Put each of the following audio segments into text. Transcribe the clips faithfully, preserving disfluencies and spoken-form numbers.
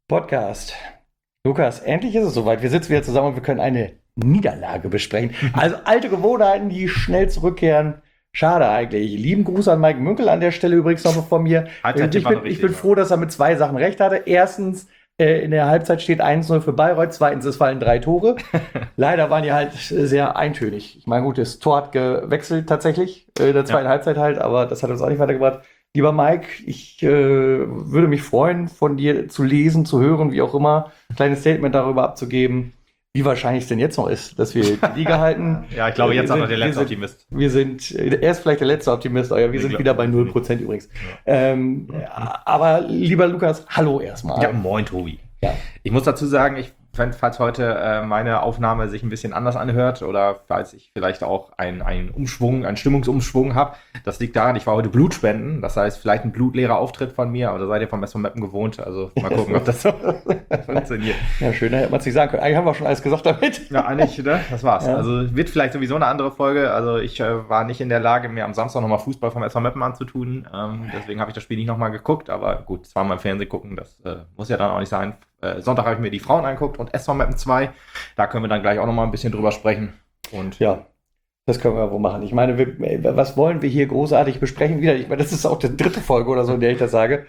Podcast. Lukas, endlich ist es soweit. Wir sitzen wieder zusammen und wir können eine Niederlage besprechen. Also alte Gewohnheiten, die schnell zurückkehren. Schade eigentlich. Lieben Gruß an Mike Münkel an der Stelle übrigens noch von mir. Halbzeit Ich war noch bin, ich richtig, bin froh, dass er mit zwei Sachen recht hatte. Erstens, äh, in der Halbzeit steht eins null für Bayreuth. Zweitens, es fallen drei Tore. Leider waren die halt sehr eintönig. Ich meine, gut, das Tor hat gewechselt tatsächlich, äh, in der zweiten Ja. Halbzeit halt, aber das hat uns auch nicht weitergebracht. Lieber Mike, ich äh, würde mich freuen, von dir zu lesen, zu hören, wie auch immer, ein kleines Statement darüber abzugeben, wie wahrscheinlich es denn jetzt noch ist, dass wir die Liga halten. Ja, ich glaube, Äh, jetzt wir auch noch sind- der wir letzte sind- Optimist. Wir sind, er ist vielleicht der letzte Optimist, aber wir Ich sind glaub- wieder bei null Prozent übrigens. Ähm, aber lieber Lukas, hallo erstmal. Ja, moin, Tobi. Ja. Ich muss dazu sagen, ich, wenn, falls heute äh, meine Aufnahme sich ein bisschen anders anhört oder falls ich vielleicht auch einen, einen Umschwung, einen Stimmungsumschwung habe, das liegt daran, ich war heute Blutspenden. Das heißt, vielleicht ein blutleerer Auftritt von mir, aber da seid ihr vom S V Meppen gewohnt. Also mal gucken, ob das so funktioniert. Ja, schön, da hätte man es nicht sagen können. Eigentlich haben wir schon alles gesagt damit. Ja, eigentlich, ne? Das war's. Ja. Also wird vielleicht sowieso eine andere Folge. Also ich äh, war nicht in der Lage, mir am Samstag nochmal Fußball vom S V Meppen anzutun. Ähm, deswegen habe ich das Spiel nicht nochmal geguckt. Aber gut, zweimal im Fernsehen gucken, das äh, muss ja dann auch nicht sein. Äh, Sonntag habe ich mir die Frauen angeguckt und S V Meppen zwei. Da können wir dann gleich auch nochmal ein bisschen drüber sprechen. Und Ja, das können wir wohl machen. Ich meine, wir, was wollen wir hier großartig besprechen? Wieder, ich meine, das ist auch die dritte Folge oder so, in der ich das sage.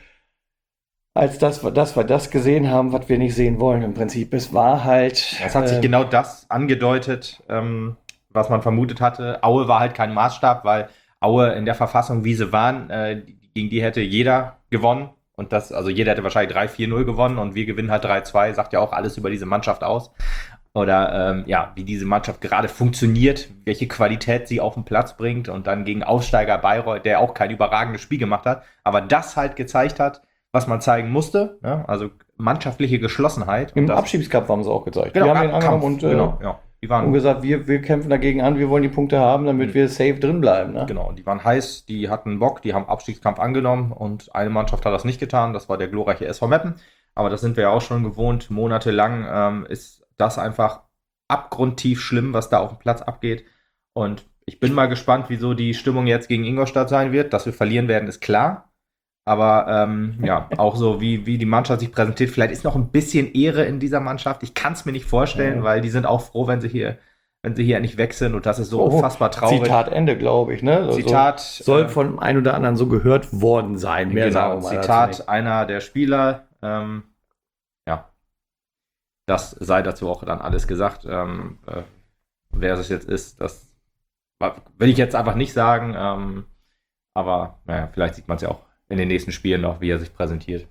Als das, dass wir das gesehen haben, was wir nicht sehen wollen im Prinzip. Es war halt. es hat sich ähm, genau das angedeutet, ähm, was man vermutet hatte. Aue war halt kein Maßstab, weil Aue in der Verfassung, wie sie waren, äh, gegen die hätte jeder gewonnen. Und das, also jeder hätte wahrscheinlich drei vier null gewonnen und wir gewinnen halt drei zwei, sagt ja auch alles über diese Mannschaft aus. Oder ähm, ja, wie diese Mannschaft gerade funktioniert, welche Qualität sie auf den Platz bringt und dann gegen Aufsteiger Bayreuth, der auch kein überragendes Spiel gemacht hat, aber das halt gezeigt hat, was man zeigen musste, ja? Also mannschaftliche Geschlossenheit. Und Im das, Abschiebskampf haben sie auch gezeigt. genau, wir haben ihn Kampf, angenommen und, äh, genau, ja. Die waren und gesagt, wir, wir kämpfen dagegen an, wir wollen die Punkte haben, damit Mhm. wir safe drin bleiben. Ne? Genau, die waren heiß, die hatten Bock, die haben Abstiegskampf angenommen und eine Mannschaft hat das nicht getan, das war der glorreiche S V Meppen. Aber das sind wir ja auch schon gewohnt, monatelang ähm, ist das einfach abgrundtief schlimm, was da auf dem Platz abgeht. Und ich bin mal gespannt, wieso die Stimmung jetzt gegen Ingolstadt sein wird. Dass wir verlieren werden, ist klar. Aber ähm, ja, auch so, wie, wie die Mannschaft sich präsentiert. Vielleicht ist noch ein bisschen Ehre in dieser Mannschaft. Ich kann es mir nicht vorstellen, Ja. weil die sind auch froh, wenn sie hier, wenn sie hier nicht weg sind. Und das ist so Oh, unfassbar traurig. Zitat Ende, glaube ich. Ne? Also, Zitat, soll äh, von einem oder anderen so gehört worden sein. Mehr genau, sagen wir mal dazu Zitat nicht. einer der Spieler. Ähm, ja, das sei dazu auch dann alles gesagt. Ähm, äh, wer es jetzt ist, das will ich jetzt einfach nicht sagen. Ähm, aber naja, vielleicht sieht man es ja auch in den nächsten Spielen noch, wie er sich präsentiert.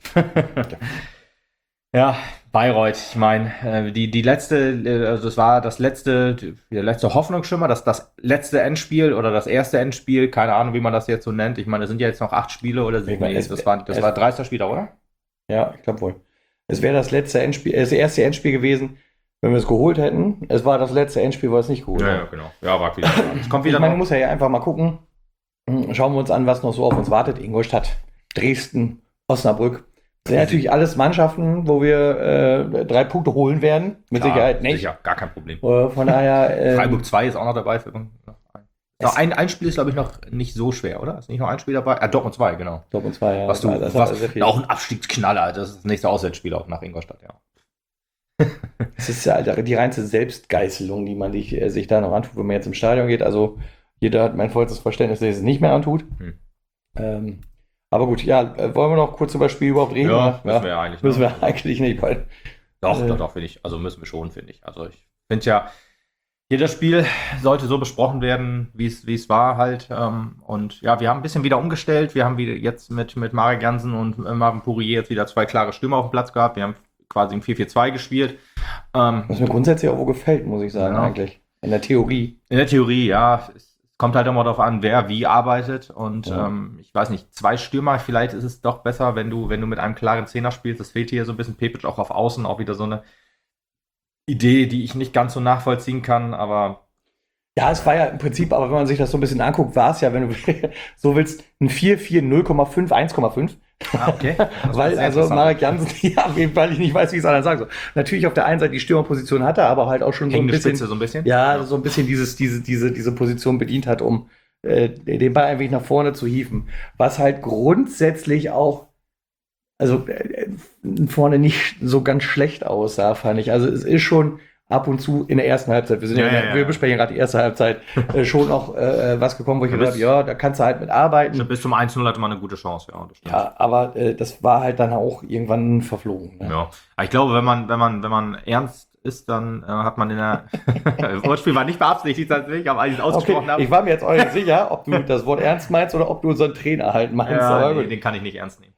Ja, Bayreuth, ich meine, äh, die, die letzte, äh, also es war das letzte, der letzte Hoffnungsschimmer, das, das letzte Endspiel oder das erste Endspiel, keine Ahnung, wie man das jetzt so nennt. Ich meine, es sind ja jetzt noch acht Spiele oder sieben. meine, Nee, es- das war, das es- war dreißigster Spieltag, oder? Ja, ich glaube wohl. Es wäre das letzte Endspiel, äh, das erste Endspiel gewesen, wenn wir es geholt hätten. Es war das letzte Endspiel, weil es nicht geholt haben. genau. Ja, war wieder. Es kommt Ich wieder meine, man noch. muss ja einfach mal gucken. Hm, Schauen wir uns an, was noch so auf uns wartet. Ingolstadt, Dresden, Osnabrück. Das sind natürlich alles Mannschaften, wo wir äh, drei Punkte holen werden. Mit Klar, Sicherheit nicht. Sicher, gar kein Problem. Äh, von daher. ähm, Freiburg zwei ist auch noch dabei. Für, noch Es- ein, ein Spiel ist, glaube ich, noch nicht so schwer, oder? Ist nicht noch ein Spiel dabei? Ah, Dortmund zwei, genau. Dortmund zwei, ja. Was du, das was, hat sehr viel. auch ein Abstiegsknaller. Das ist das nächste Auswärtsspiel auch nach Ingolstadt, ja. Es ist ja die reinste Selbstgeißelung, die man sich, äh, sich da noch antut, wenn man jetzt im Stadion geht. Also jeder hat mein vollstes Verständnis, dass er es nicht mehr antut. Hm. Ähm, aber gut, ja, äh, wollen wir noch kurz über das Spiel überhaupt reden? Ja, oder? müssen wir ja eigentlich. Müssen ne? wir eigentlich nicht, weil Doch, Äh. doch, doch, finde ich. Also müssen wir schon, finde ich. Also ich finde ja, jedes Spiel sollte so besprochen werden, wie es wie es war halt. Ähm, und ja, wir haben ein bisschen wieder umgestellt. Wir haben wieder jetzt mit, mit Marek Jansen und äh, Marvin Pourier jetzt wieder zwei klare Stürmer auf dem Platz gehabt. Wir haben quasi im vier vier zwei gespielt. Ähm, was mir grundsätzlich auch wo gefällt, muss ich sagen, Genau. eigentlich. In der Theorie. In der Theorie, ja. Es kommt halt immer darauf an, wer wie arbeitet. Und Ja. ähm, ich weiß nicht, zwei Stürmer, vielleicht ist es doch besser, wenn du, wenn du mit einem klaren Zehner spielst. Das fehlt hier so ein bisschen. Pepic auch auf Außen, auch wieder so eine Idee, die ich nicht ganz so nachvollziehen kann, aber Ja, es war ja im Prinzip, aber wenn man sich das so ein bisschen anguckt, war es ja, wenn du so willst, ein vier vier null Komma fünf eins Komma fünf. ah, okay. Das Weil, ist sehr also interessant. Marek Jansen, ja, weil ich nicht weiß, wie ich es anders sagen soll. Natürlich auf der einen Seite die Stürmerposition hatte, aber halt auch schon so ein Hängende bisschen, Spitze so ein bisschen. ja, so ein bisschen dieses, diese, diese, diese Position bedient hat, um äh, den Ball ein wenig nach vorne zu hieven. Was halt grundsätzlich auch also äh, vorne nicht so ganz schlecht aussah, fand ich. Also es ist schon ab und zu in der ersten Halbzeit, wir sind ja, Ja, ja, ja, ja. wir besprechen gerade die erste Halbzeit, äh, schon auch äh, was gekommen, wo ich Ja, gedacht habe, ja, da kannst du halt mit arbeiten. Bis zum eins null hatte man eine gute Chance, ja. Das stimmt. Ja, aber äh, das war halt dann auch irgendwann verflogen. Ne? Ja. Aber ich glaube, wenn man, wenn man, wenn man ernst ist, dann äh, hat man in der das Wortspiel war nicht beabsichtigt tatsächlich, aber als ich es ausgesprochen Okay, habe. ich war mir jetzt auch nicht sicher, ob du das Wort ernst meinst oder ob du unseren Trainer halt meinst. Ja, aber nee, gut. den kann ich nicht ernst nehmen.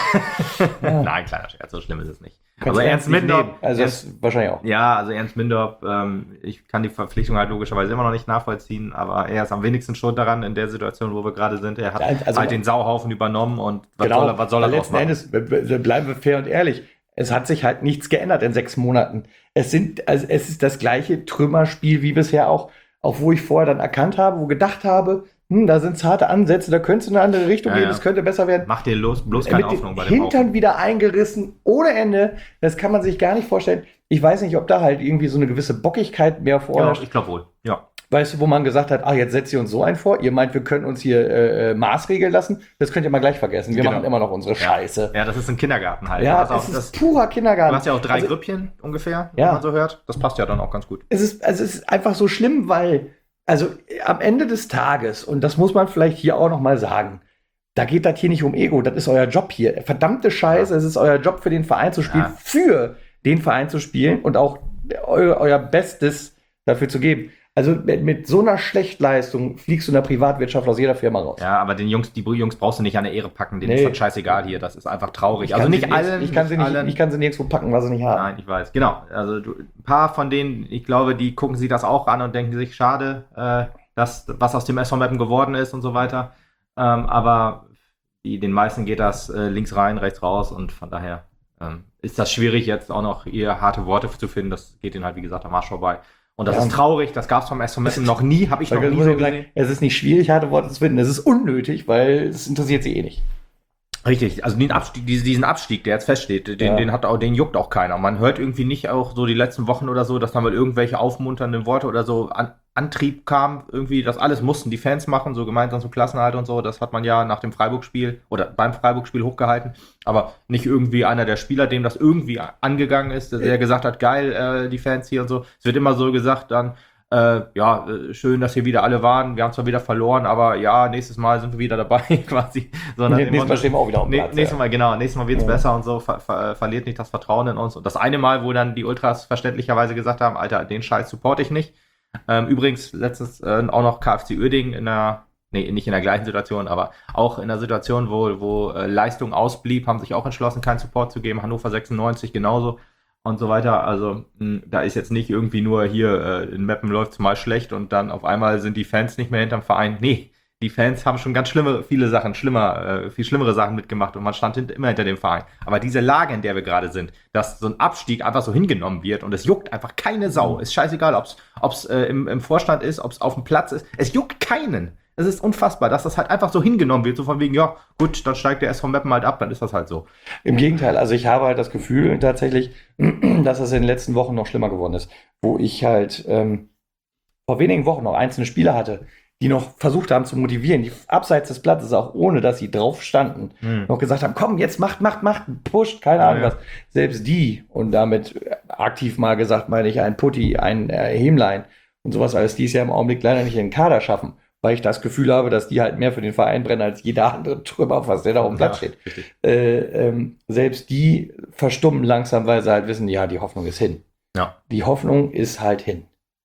Ja. Nein, kleiner Scherz, so schlimm ist es nicht. Kannst Aber du Ernst nicht Mindorp, nehmen. Also Ernst, das wahrscheinlich auch. ja, also Ernst Mindorp, ähm, ich kann die Verpflichtung halt logischerweise immer noch nicht nachvollziehen, aber er ist am wenigsten schuld daran in der Situation, wo wir gerade sind. Er hat Ja, also- halt den Sauhaufen übernommen und was Genau, soll er, was soll er weil draus letzten machen? Endes, b- b- bleiben wir fair und ehrlich, es hat sich halt nichts geändert in sechs Monaten. Es sind, also es ist das gleiche Trümmerspiel wie bisher auch, auch wo ich vorher dann erkannt habe, wo gedacht habe, hm, da sind zarte Ansätze, da könnte es in eine andere Richtung Ja, gehen, ja. das könnte besser werden. Mach dir los, bloß keine Mit Hoffnung den bei dem Hintern Haufen. wieder eingerissen, ohne Ende. Das kann man sich gar nicht vorstellen. Ich weiß nicht, ob da halt irgendwie so eine gewisse Bockigkeit mehr Ja, vorherrscht. ich glaube wohl. Ja. Weißt du, wo man gesagt hat, ach, jetzt setzt ihr uns so ein vor, ihr meint, wir können uns hier äh, äh, maßregeln lassen, das könnt ihr mal gleich vergessen. Wir Genau. machen immer noch unsere Scheiße. Ja, das ist ein Kindergarten halt. Ja, das ist auch, es ist das, purer Kindergarten. du hast ja auch drei Also, Grüppchen ungefähr, Ja. wenn man so hört. Das passt ja dann auch ganz gut. es ist, also es ist einfach so schlimm, weil, also äh, am Ende des Tages, und das muss man vielleicht hier auch noch mal sagen, da geht das hier nicht um Ego, das ist euer Job hier. Verdammte Scheiße, Ja. es ist euer Job für den Verein zu spielen, Ja. für den Verein zu spielen und auch eu, euer Bestes dafür zu geben. Also mit, mit so einer Schlechtleistung fliegst du in der Privatwirtschaft aus jeder Firma raus. Ja, aber den Jungs, die Jungs brauchst du nicht an der Ehre packen, denen Nee. ist das scheißegal hier, das ist einfach traurig. Ich Also kann sie nicht nirgends- allen, ich kann sie nicht, allen. ich kann sie nirgendwo packen, was sie nicht haben. Nein, ich weiß, genau. Also du, ein paar von denen, ich glaube, die gucken sich das auch an und denken sich, schade, äh, dass, was aus dem S V Meppen geworden ist und so weiter. Ähm, aber die, den meisten geht das äh, links rein, rechts raus und von daher ähm, ist das schwierig, jetzt auch noch ihr harte Worte zu finden. Das geht ihnen halt, wie gesagt, am Arsch vorbei. Und das Ja. ist traurig, das gab es vom S V Meppen noch nie, habe ich noch Weil, nie muss so ich sagen, gesehen. es ist nicht schwierig, harte Worte zu finden. Es ist unnötig, weil es interessiert sie eh nicht. Richtig, also den Abstieg, diesen diesen Abstieg, der jetzt feststeht, den, Ja. den hat auch, den juckt auch keiner. Man hört irgendwie nicht auch so die letzten Wochen oder so, dass da mal irgendwelche aufmunternden Worte oder so an, Antrieb kam, irgendwie, das alles mussten die Fans machen, so gemeinsam zum Klassenerhalt und so. Das hat man ja nach dem Freiburg-Spiel oder beim Freiburg-Spiel hochgehalten, aber nicht irgendwie einer der Spieler, dem das irgendwie angegangen ist, der gesagt hat, geil, äh, die Fans hier und so. Es wird immer so gesagt dann, Äh, ja, äh, schön, dass hier wieder alle waren. Wir haben zwar wieder verloren, aber ja, nächstes Mal sind wir wieder dabei, quasi. Sondern Nee, nächstes Mal stehen wir auch wieder auf dem Nee, Platz, nächstes ja. Mal, genau, nächstes Mal wird's Ja. besser und so, ver ver verliert nicht das Vertrauen in uns. Und das eine Mal, wo dann die Ultras verständlicherweise gesagt haben, Alter, den Scheiß support ich nicht. Ähm, übrigens, letztens äh, auch noch K F C Uerdingen in der, nee, nicht in der gleichen Situation, aber auch in der Situation, wo, wo äh, Leistung ausblieb, haben sich auch entschlossen, keinen Support zu geben. Hannover sechsundneunzig genauso und so weiter. Also mh, da ist jetzt nicht irgendwie nur hier, äh, in Meppen läuft's mal schlecht und dann auf einmal sind die Fans nicht mehr hinterm Verein. Nee, die Fans haben schon ganz schlimme, viele Sachen, schlimmer, äh, viel schlimmere Sachen mitgemacht und man stand hint, immer hinter dem Verein. Aber diese Lage, in der wir gerade sind, dass so ein Abstieg einfach so hingenommen wird und es juckt einfach keine Sau. Ist scheißegal, ob's, ob's äh, im, im Vorstand ist, ob's auf dem Platz ist. Es juckt keinen. Es ist unfassbar, dass das halt einfach so hingenommen wird, so von wegen, ja, gut, dann steigt der S V Meppen halt ab, dann ist das halt so. Im Gegenteil, also ich habe halt das Gefühl tatsächlich, dass es in den letzten Wochen noch schlimmer geworden ist, wo ich halt ähm, vor wenigen Wochen noch einzelne Spieler hatte, die noch versucht haben zu motivieren, die abseits des Platzes, auch ohne dass sie drauf standen, Hm. noch gesagt haben, komm, jetzt macht, macht, macht, pusht, keine Ja, Ahnung ja. was. Selbst die, und damit aktiv mal gesagt, meine ich, ein Putti, ein äh, Hämlein und sowas alles, die es ja im Augenblick leider nicht in den Kader schaffen, weil ich das Gefühl habe, dass die halt mehr für den Verein brennen als jeder andere Trümmer, was der da auf dem Platz Ja, steht. richtig. Äh, ähm, selbst die verstummen langsam, weil sie halt wissen, ja, die Hoffnung ist hin. Ja. Die Hoffnung ist halt hin.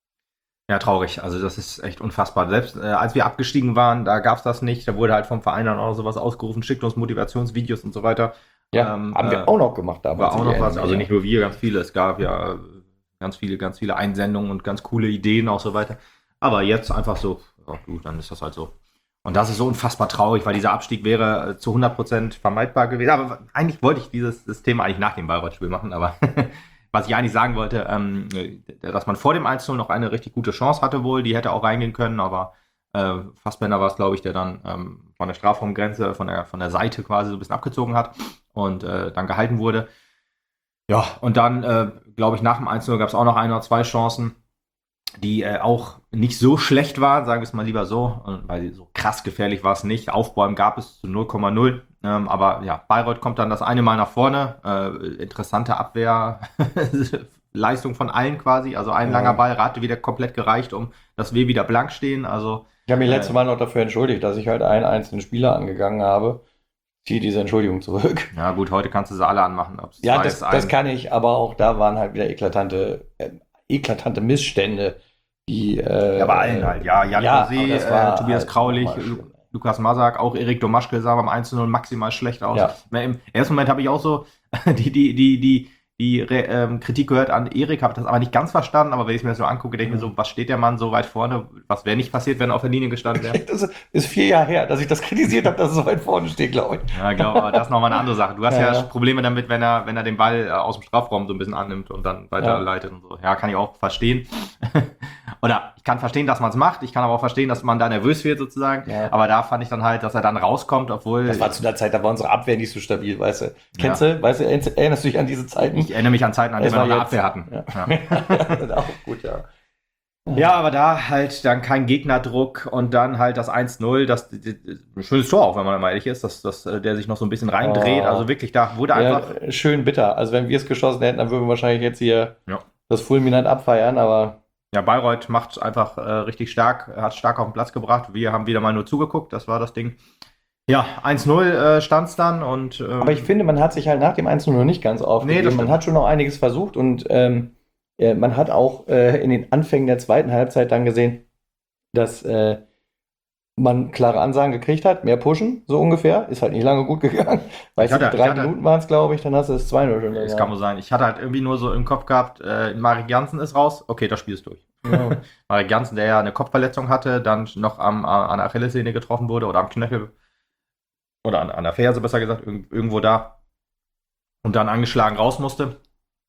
Ja, traurig. Also das ist echt unfassbar. Selbst äh, als wir abgestiegen waren, da gab's das nicht. Da wurde halt vom Verein dann auch sowas ausgerufen, schickt uns Motivationsvideos und so weiter. Ja, Ähm, haben äh, wir auch noch gemacht damals. War auch Ich noch erinnere was. mich, Also ja. nicht nur wir, ganz viele. Es gab ja äh, ganz viele, ganz viele Einsendungen und ganz coole Ideen auch so weiter. Aber jetzt einfach so, ja, gut, dann ist das halt so. Und das ist so unfassbar traurig, weil dieser Abstieg wäre äh, zu hundert Prozent vermeidbar gewesen. Aber eigentlich wollte ich dieses das Thema eigentlich nach dem Bayreuth-Spiel machen, aber was ich eigentlich sagen wollte, ähm, dass man vor dem eins null noch eine richtig gute Chance hatte wohl, die hätte auch reingehen können, aber äh, Fassbender war es, glaube ich, der dann ähm, von der Strafraumgrenze, von der, von der Seite quasi so ein bisschen abgezogen hat und äh, dann gehalten wurde. Ja, und dann, äh, glaube ich, nach dem eins null gab es auch noch ein oder zwei Chancen, die äh, auch nicht so schlecht waren, sagen wir es mal lieber so, und weil so krass gefährlich war es nicht. Aufbäumen gab es zu null Komma null. Ähm, aber ja, Bayreuth kommt dann das eine Mal nach vorne. Äh, interessante Abwehrleistung von allen quasi. Also ein Ja. langer Ball hatte wieder komplett gereicht, um dass wir wieder blank stehen. Also Ich habe mich Äh, letztes Mal noch dafür entschuldigt, dass ich halt einen einzelnen Spieler angegangen habe. Ziehe diese Entschuldigung zurück. ja gut, heute kannst du sie alle anmachen. Ob's Ja, war das, jetzt ein- das kann ich, aber auch da waren halt wieder eklatante, äh, eklatante Missstände, die. Äh, Ja, bei allen halt. Ja, Jan ja, José, aber das war äh, Tobias halt Kraulich, nochmal schlimm. Lu- Lukas Masak, auch Erik Domaschke sah beim eins zu null maximal schlecht aus. Ja. Na, Im ersten Moment habe ich auch so die, die, die, die, die Re- ähm, Kritik gehört an Erik, habe das aber nicht ganz verstanden, aber wenn ich es mir so angucke, denke ich mir so, was steht der Mann so weit vorne? Was wäre nicht passiert, wenn er auf der Linie gestanden wäre? Das ist vier Jahre her, dass ich das kritisiert habe, dass es so weit vorne steht, glaube ich. Ja, glaube, aber das ist nochmal eine andere Sache. Du hast ja, Ja. Probleme damit, wenn er, wenn er den Ball äh, aus dem Strafraum so ein bisschen annimmt und dann weiterleitet und so. Ja, kann ich auch verstehen. Oder ich kann verstehen, dass man es macht. Ich kann aber auch verstehen, dass man da nervös wird sozusagen. Ja. Aber da fand ich dann halt, dass er dann rauskommt, obwohl Das war zu der Zeit, da war unsere Abwehr nicht so stabil, weißt du. Kennst du, weißt du, erinnerst du dich an diese Zeiten? ich erinnere mich an Zeiten, an Es denen wir noch war eine jetzt- Abwehr hatten. Ja. Ja. Auch gut, ja. Ja, aber da halt dann kein Gegnerdruck und dann halt das eins null, das, das, das ein schönes Tor auch, wenn man mal ehrlich ist, dass, dass äh, der sich noch so ein bisschen reindreht. Oh. Also wirklich, da wurde Ja, einfach. schön bitter. Also wenn wir es geschossen hätten, dann würden wir wahrscheinlich jetzt hier Ja. das Fulminant abfeiern, aber Ja, Bayreuth macht einfach äh, richtig stark, hat stark auf den Platz gebracht. Wir haben wieder mal nur zugeguckt, das war das Ding. Ja, eins null äh, stand es dann und. Ähm, Aber ich finde, man hat sich halt nach dem eins null noch nicht ganz Nee, aufgegeben. das Man stimmt. hat schon noch einiges versucht und ähm, äh, man hat auch äh, in den Anfängen der zweiten Halbzeit dann gesehen, dass äh, man klare Ansagen gekriegt hat, mehr pushen, so ungefähr. Ist halt nicht lange gut gegangen. Weißt Ich du, hatte- drei ich hatte- Minuten waren es, glaube ich, dann hast du es zwei null schon. Das ja. kann wohl sein. Ich hatte halt irgendwie nur so im Kopf gehabt, äh, Marek Janssen ist raus, okay, das Spiel ist durch. Ja. Marek Janssen, der ja eine Kopfverletzung hatte, dann noch am, äh, an der Achillessehne getroffen wurde oder am Knöchel oder an, an der Ferse, besser gesagt, irg- irgendwo da und dann angeschlagen raus musste.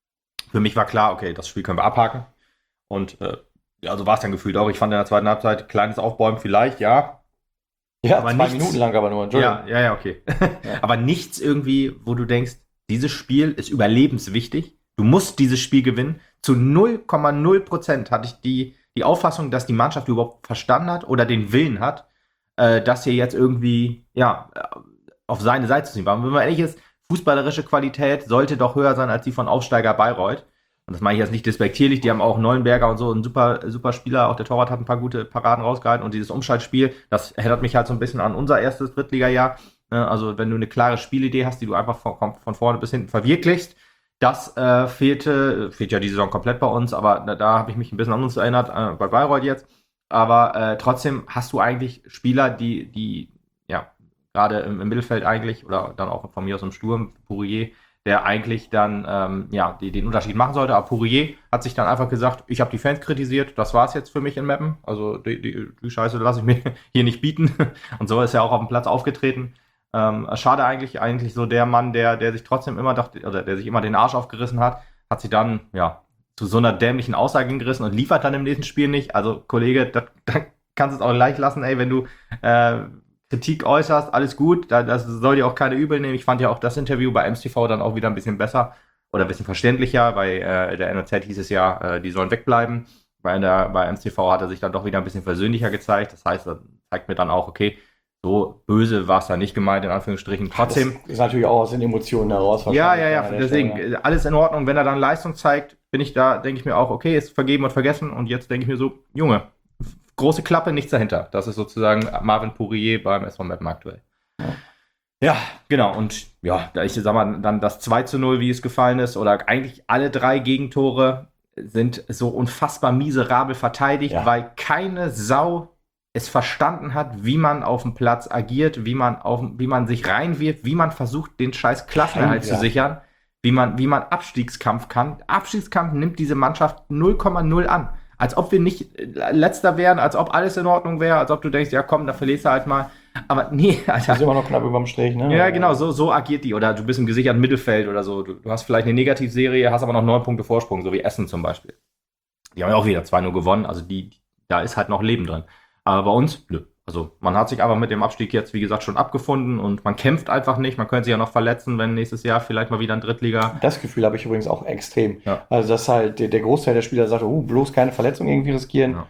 Für mich war klar, okay, das Spiel können wir abhaken. Und äh, ja, so war es dann gefühlt auch. Ich fand in der zweiten Halbzeit kleines Aufbäumen vielleicht, ja. Ja, Aber zwei nichts- Minuten lang aber nur, Entschuldigung. Ja, ja, ja, okay. Aber nichts irgendwie, wo du denkst, dieses Spiel ist überlebenswichtig. Du musst dieses Spiel gewinnen. Zu null Komma null Prozent hatte ich die, die Auffassung, dass die Mannschaft überhaupt verstanden hat oder den Willen hat, äh, das hier jetzt irgendwie, ja, äh, auf seine Seite zu ziehen. Weil, wenn man ehrlich ist, fußballerische Qualität sollte doch höher sein als die von Aufsteiger Bayreuth. Und das meine ich jetzt nicht despektierlich, die haben auch Neuenberger und so, ein super, super Spieler, auch der Torwart hat ein paar gute Paraden rausgehalten und dieses Umschaltspiel, das erinnert mich halt so ein bisschen an unser erstes Drittliga-Jahr. Äh, Also wenn du eine klare Spielidee hast, die du einfach von, von vorne bis hinten verwirklichst, das äh, fehlte, fehlt ja die Saison komplett bei uns, aber da, da habe ich mich ein bisschen an uns erinnert, äh, bei Bayreuth jetzt. Aber äh, trotzdem hast du eigentlich Spieler, die, die ja, gerade im, im Mittelfeld eigentlich, oder dann auch von mir aus im Sturm, Pourier, der eigentlich dann ähm, ja, die, den Unterschied machen sollte. Aber Pourier hat sich dann einfach gesagt, ich habe die Fans kritisiert, das war es jetzt für mich in Meppen. Also die, die, die Scheiße lasse ich mir hier nicht bieten. Und so ist er auch auf dem Platz aufgetreten. Ähm, schade eigentlich, eigentlich so der Mann, der, der sich trotzdem immer dachte, oder der sich immer den Arsch aufgerissen hat, hat sich dann ja zu so einer dämlichen Aussage gerissen und liefert dann im nächsten Spiel nicht. Also Kollege, da kannst du es auch gleich lassen, ey, wenn du äh, Kritik äußerst, alles gut, da, das soll dir auch keine übel nehmen. Ich fand ja auch das Interview bei M S T V dann auch wieder ein bisschen besser oder ein bisschen verständlicher. Bei äh, der N O Z hieß es ja, äh, die sollen wegbleiben. Bei, der, bei M S T V hat er sich dann doch wieder ein bisschen versöhnlicher gezeigt. Das heißt, das zeigt mir dann auch, okay, so böse war es da nicht gemeint, in Anführungsstrichen. Trotzdem. Das ist natürlich auch aus den Emotionen heraus. Ja, ja, wahrscheinlich ja, an der deswegen, Stelle. äh, alles in Ordnung. Wenn er dann Leistung zeigt, bin ich da, denke ich mir auch, okay, ist vergeben und vergessen. Und jetzt denke ich mir so, Junge, große Klappe, nichts dahinter. Das ist sozusagen Marvin Pourier beim S V Meppen aktuell. Ja. Ja, genau. Und ja, da ich sag mal, dann das zwei zu null, wie es gefallen ist, oder eigentlich alle drei Gegentore sind so unfassbar miserabel verteidigt, Ja. weil keine Sau es verstanden hat, wie man auf dem Platz agiert, wie man, auf, wie man sich reinwirft, wie man versucht, den scheiß Klassenerhalt Ja. zu sichern, wie man, wie man Abstiegskampf kann. Abstiegskampf nimmt diese Mannschaft null Komma null an. Als ob wir nicht äh, Letzter wären, als ob alles in Ordnung wäre, als ob du denkst, ja komm, da verlierst du halt mal. Aber nee, Das ist Alter. immer noch knapp überm Strich, ne? Ja, genau, so, so agiert die. Oder du bist im gesicherten Mittelfeld oder so. Du, du hast vielleicht eine Negativserie, hast aber noch neun Punkte Vorsprung, so wie Essen zum Beispiel. Die haben ja auch wieder zwei null gewonnen, also die, da ist halt noch Leben drin. Aber bei uns, nö. Also man hat sich einfach mit dem Abstieg jetzt, wie gesagt, schon abgefunden und man kämpft einfach nicht. Man könnte sich ja noch verletzen, wenn nächstes Jahr vielleicht mal wieder ein Drittliga. Das Gefühl habe ich übrigens auch extrem. Ja. Also, dass halt der, der Großteil der Spieler sagt, uh, bloß keine Verletzung irgendwie riskieren. Ja.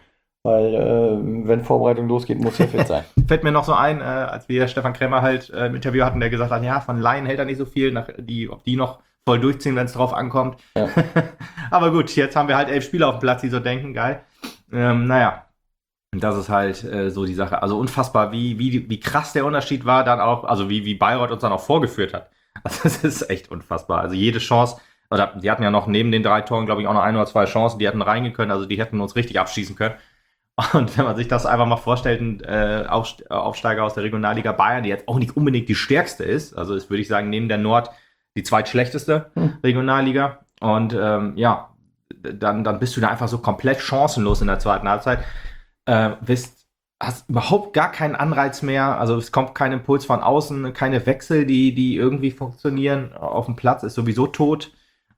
Weil, äh, wenn Vorbereitung losgeht, muss er fit sein. Fällt mir noch so ein, äh, als wir Stefan Krämer halt äh, im Interview hatten, der gesagt hat, ja, von Laien hält er nicht so viel, nach, die, ob die noch voll durchziehen, wenn es drauf ankommt. Ja. Aber gut, jetzt haben wir halt elf Spieler auf dem Platz, die so denken, geil. Ähm, naja, und das ist halt äh, so die Sache. Also unfassbar, wie, wie, wie krass der Unterschied war dann auch, also wie, wie Bayreuth uns dann auch vorgeführt hat. Also das ist echt unfassbar. Also jede Chance, oder die hatten ja noch neben den drei Toren, glaube ich, auch noch ein oder zwei Chancen, die hätten reingehen können, also die hätten uns richtig abschießen können. Und wenn man sich das einfach mal vorstellt, ein äh, Aufsteiger aus der Regionalliga Bayern, die jetzt auch nicht unbedingt die stärkste ist, also ist, würde ich sagen, neben der Nord die zweitschlechteste hm. Regionalliga. Und ähm, ja, dann, dann bist du da einfach so komplett chancenlos in der zweiten Halbzeit. Äh, bist, hast überhaupt gar keinen Anreiz mehr, also es kommt kein Impuls von außen, keine Wechsel, die, die irgendwie funktionieren. Auf dem Platz ist sowieso tot.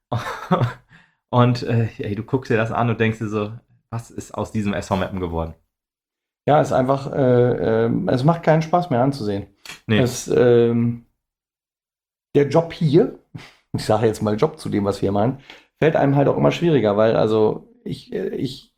Und äh, ey, du guckst dir das an und denkst dir so, was ist aus diesem S V Meppen geworden? Ja, es ist einfach, äh, äh, es macht keinen Spaß mehr anzusehen. Nee. Es, ähm, der Job hier, ich sage jetzt mal Job zu dem, was wir machen, fällt einem halt auch immer schwieriger, weil also ich, ich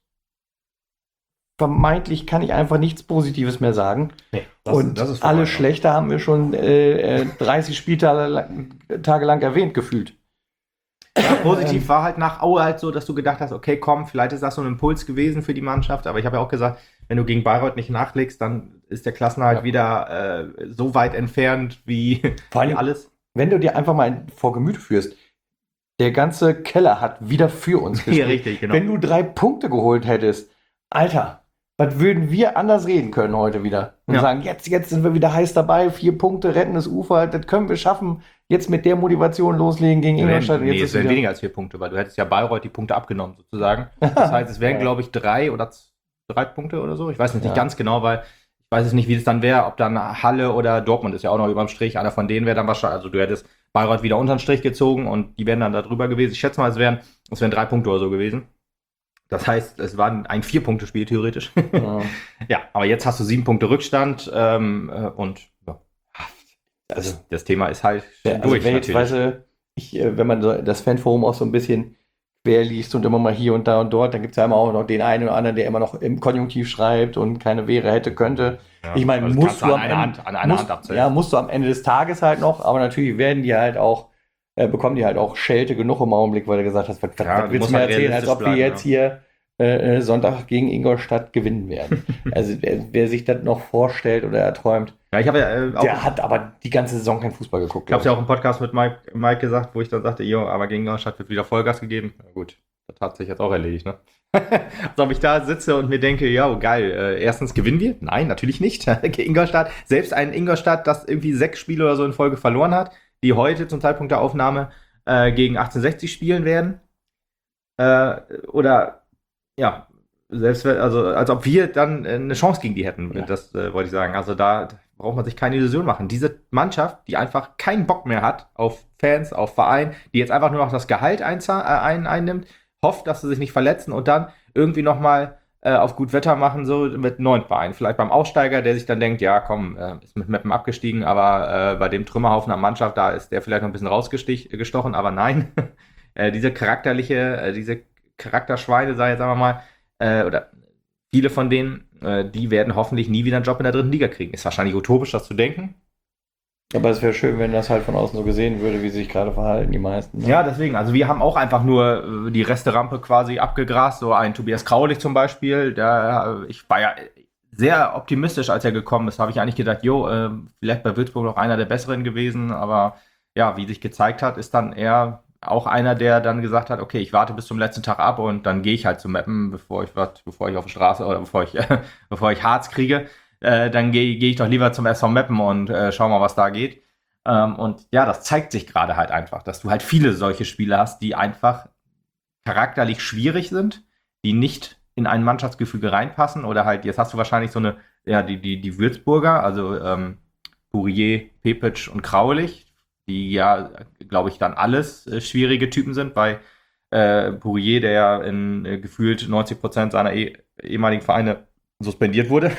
vermeintlich kann ich einfach nichts Positives mehr sagen. Nee, das, und das ist alle Schlechte haben wir schon äh, dreißig Spieltage Tage lang erwähnt gefühlt. Ja, positiv war halt nach Aue halt so, dass du gedacht hast, okay, komm, vielleicht ist das so ein Impuls gewesen für die Mannschaft, aber ich habe ja auch gesagt, wenn du gegen Bayreuth nicht nachlegst, dann ist der Klassenerhalt ja. wieder äh, so weit entfernt wie, Vor allem, wie alles. Wenn du dir einfach mal vor Gemüte führst, der ganze Keller hat wieder für uns gespielt. Ja, richtig, genau. Wenn du drei Punkte geholt hättest, Alter, was würden wir anders reden können heute wieder? Und ja. sagen, jetzt, jetzt sind wir wieder heiß dabei, vier Punkte, retten das Ufer, das können wir schaffen. Jetzt mit der Motivation loslegen gegen Ingolstadt. Nee, jetzt es wären weniger als vier Punkte, weil du hättest ja Bayreuth die Punkte abgenommen, sozusagen. Das heißt, es wären, ja. glaube ich, drei oder z- drei Punkte oder so. Ich weiß nicht, nicht ja. ganz genau, weil ich weiß es nicht, wie es dann wäre, ob dann Halle oder Dortmund ist ja auch noch überm Strich. Einer von denen wäre dann wahrscheinlich, also du hättest Bayreuth wieder unter den Strich gezogen und die wären dann da drüber gewesen. Ich schätze mal, es wären, es wären drei Punkte oder so gewesen. Das heißt, es war ein Vier-Punkte-Spiel theoretisch. Ja. Ja, aber jetzt hast du sieben Punkte Rückstand ähm, und ja. Also, das Thema ist halt ja, also durch, natürlich. Weißt du, ich, wenn man so das Fanforum auch so ein bisschen quer liest und immer mal hier und da und dort, dann gibt es ja immer auch noch den einen oder anderen, der immer noch im Konjunktiv schreibt und keine wäre, hätte, könnte. Ja, ich meine, also musst du an einer Hand, an einer musst, Hand abzählen. Ja, musst du am Ende des Tages halt noch, aber natürlich werden die halt auch, äh, bekommen die halt auch Schelte genug im Augenblick, weil du gesagt hast, was, ja, was willst du mir halt erzählen, als ob bleiben, wir jetzt ja. hier äh, Sonntag gegen Ingolstadt gewinnen werden. Also wer, wer sich das noch vorstellt oder erträumt, ja, ich habe ja äh, auch, der hat aber die ganze Saison keinen Fußball geguckt. Ich habe es ja auch im Podcast mit Mike, Mike gesagt, wo ich dann sagte, jo, aber gegen Ingolstadt wird wieder Vollgas gegeben. Na gut, das hat sich jetzt auch erledigt, ne? Als ob ich da sitze und mir denke, ja, geil, äh, erstens gewinnen wir? Nein, natürlich nicht. Gegen Ingolstadt, selbst ein Ingolstadt, das irgendwie sechs Spiele oder so in Folge verloren hat, die heute zum Zeitpunkt der Aufnahme äh, gegen achtzehnhundertsechzig spielen werden. Äh, oder, ja, selbst, also als ob wir dann äh, eine Chance gegen die hätten, ja. das äh, wollte ich sagen. Also da braucht man sich keine Illusion machen. Diese Mannschaft, die einfach keinen Bock mehr hat auf Fans, auf Verein, die jetzt einfach nur noch das Gehalt einza- äh, ein- einnimmt, hofft, dass sie sich nicht verletzen und dann irgendwie nochmal äh, auf gut Wetter machen, so mit neun Beinen. Vielleicht beim Aufsteiger, der sich dann denkt, ja komm, äh, ist mit Meppen abgestiegen, aber äh, bei dem Trümmerhaufen an Mannschaft, da ist der vielleicht noch ein bisschen rausgestochen, aber nein. äh, diese charakterliche, äh, diese Charakterschweine, sag ich jetzt einfach mal, äh, oder viele von denen, äh, die werden hoffentlich nie wieder einen Job in der dritten Liga kriegen. Ist wahrscheinlich utopisch, das zu denken. Aber es wäre schön, wenn das halt von außen so gesehen würde, wie sie sich gerade verhalten, die meisten. Ne? Ja, deswegen. Also wir haben auch einfach nur die Resterampe quasi abgegrast. So ein Tobias Kraulich zum Beispiel. Der, ich war ja sehr optimistisch, als er gekommen ist. Habe ich eigentlich gedacht, jo, äh, vielleicht bei Würzburg noch einer der Besseren gewesen. Aber ja, wie sich gezeigt hat, ist dann eher auch einer, der dann gesagt hat, okay, ich warte bis zum letzten Tag ab und dann gehe ich halt zum Mappen, bevor ich was, bevor ich auf die Straße oder bevor ich, bevor ich Harz kriege. Äh, dann gehe geh ich doch lieber zum S V Meppen und äh, schau mal, was da geht. Ähm, und ja, das zeigt sich gerade halt einfach, dass du halt viele solche Spiele hast, die einfach charakterlich schwierig sind, die nicht in ein Mannschaftsgefüge reinpassen oder halt, jetzt hast du wahrscheinlich so eine, ja, die, die, die Würzburger, also ähm, Pourier, Pepic und Kraulich, die ja, glaube ich, dann alles äh, schwierige Typen sind. Bei äh, Pourier, der ja in äh, gefühlt neunzig Prozent seiner eh, ehemaligen Vereine suspendiert wurde.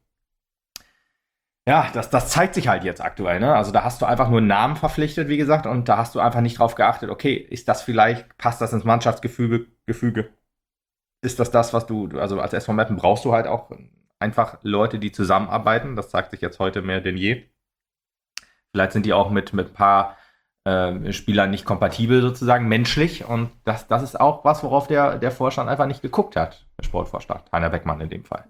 Ja, das, das zeigt sich halt jetzt aktuell, ne? Also da hast du einfach nur einen Namen verpflichtet, wie gesagt, und da hast du einfach nicht drauf geachtet, okay, ist das vielleicht, passt das ins Mannschaftsgefüge, Gefüge? ist das das, was du, also als S V Meppen brauchst du halt auch einfach Leute, die zusammenarbeiten. Das zeigt sich jetzt heute mehr denn je. Vielleicht sind die auch mit mit ein paar äh, Spielern nicht kompatibel sozusagen, menschlich. Und das, das ist auch was, worauf der, der Vorstand einfach nicht geguckt hat. Der Sportvorstand, Heiner Beckmann in dem Fall.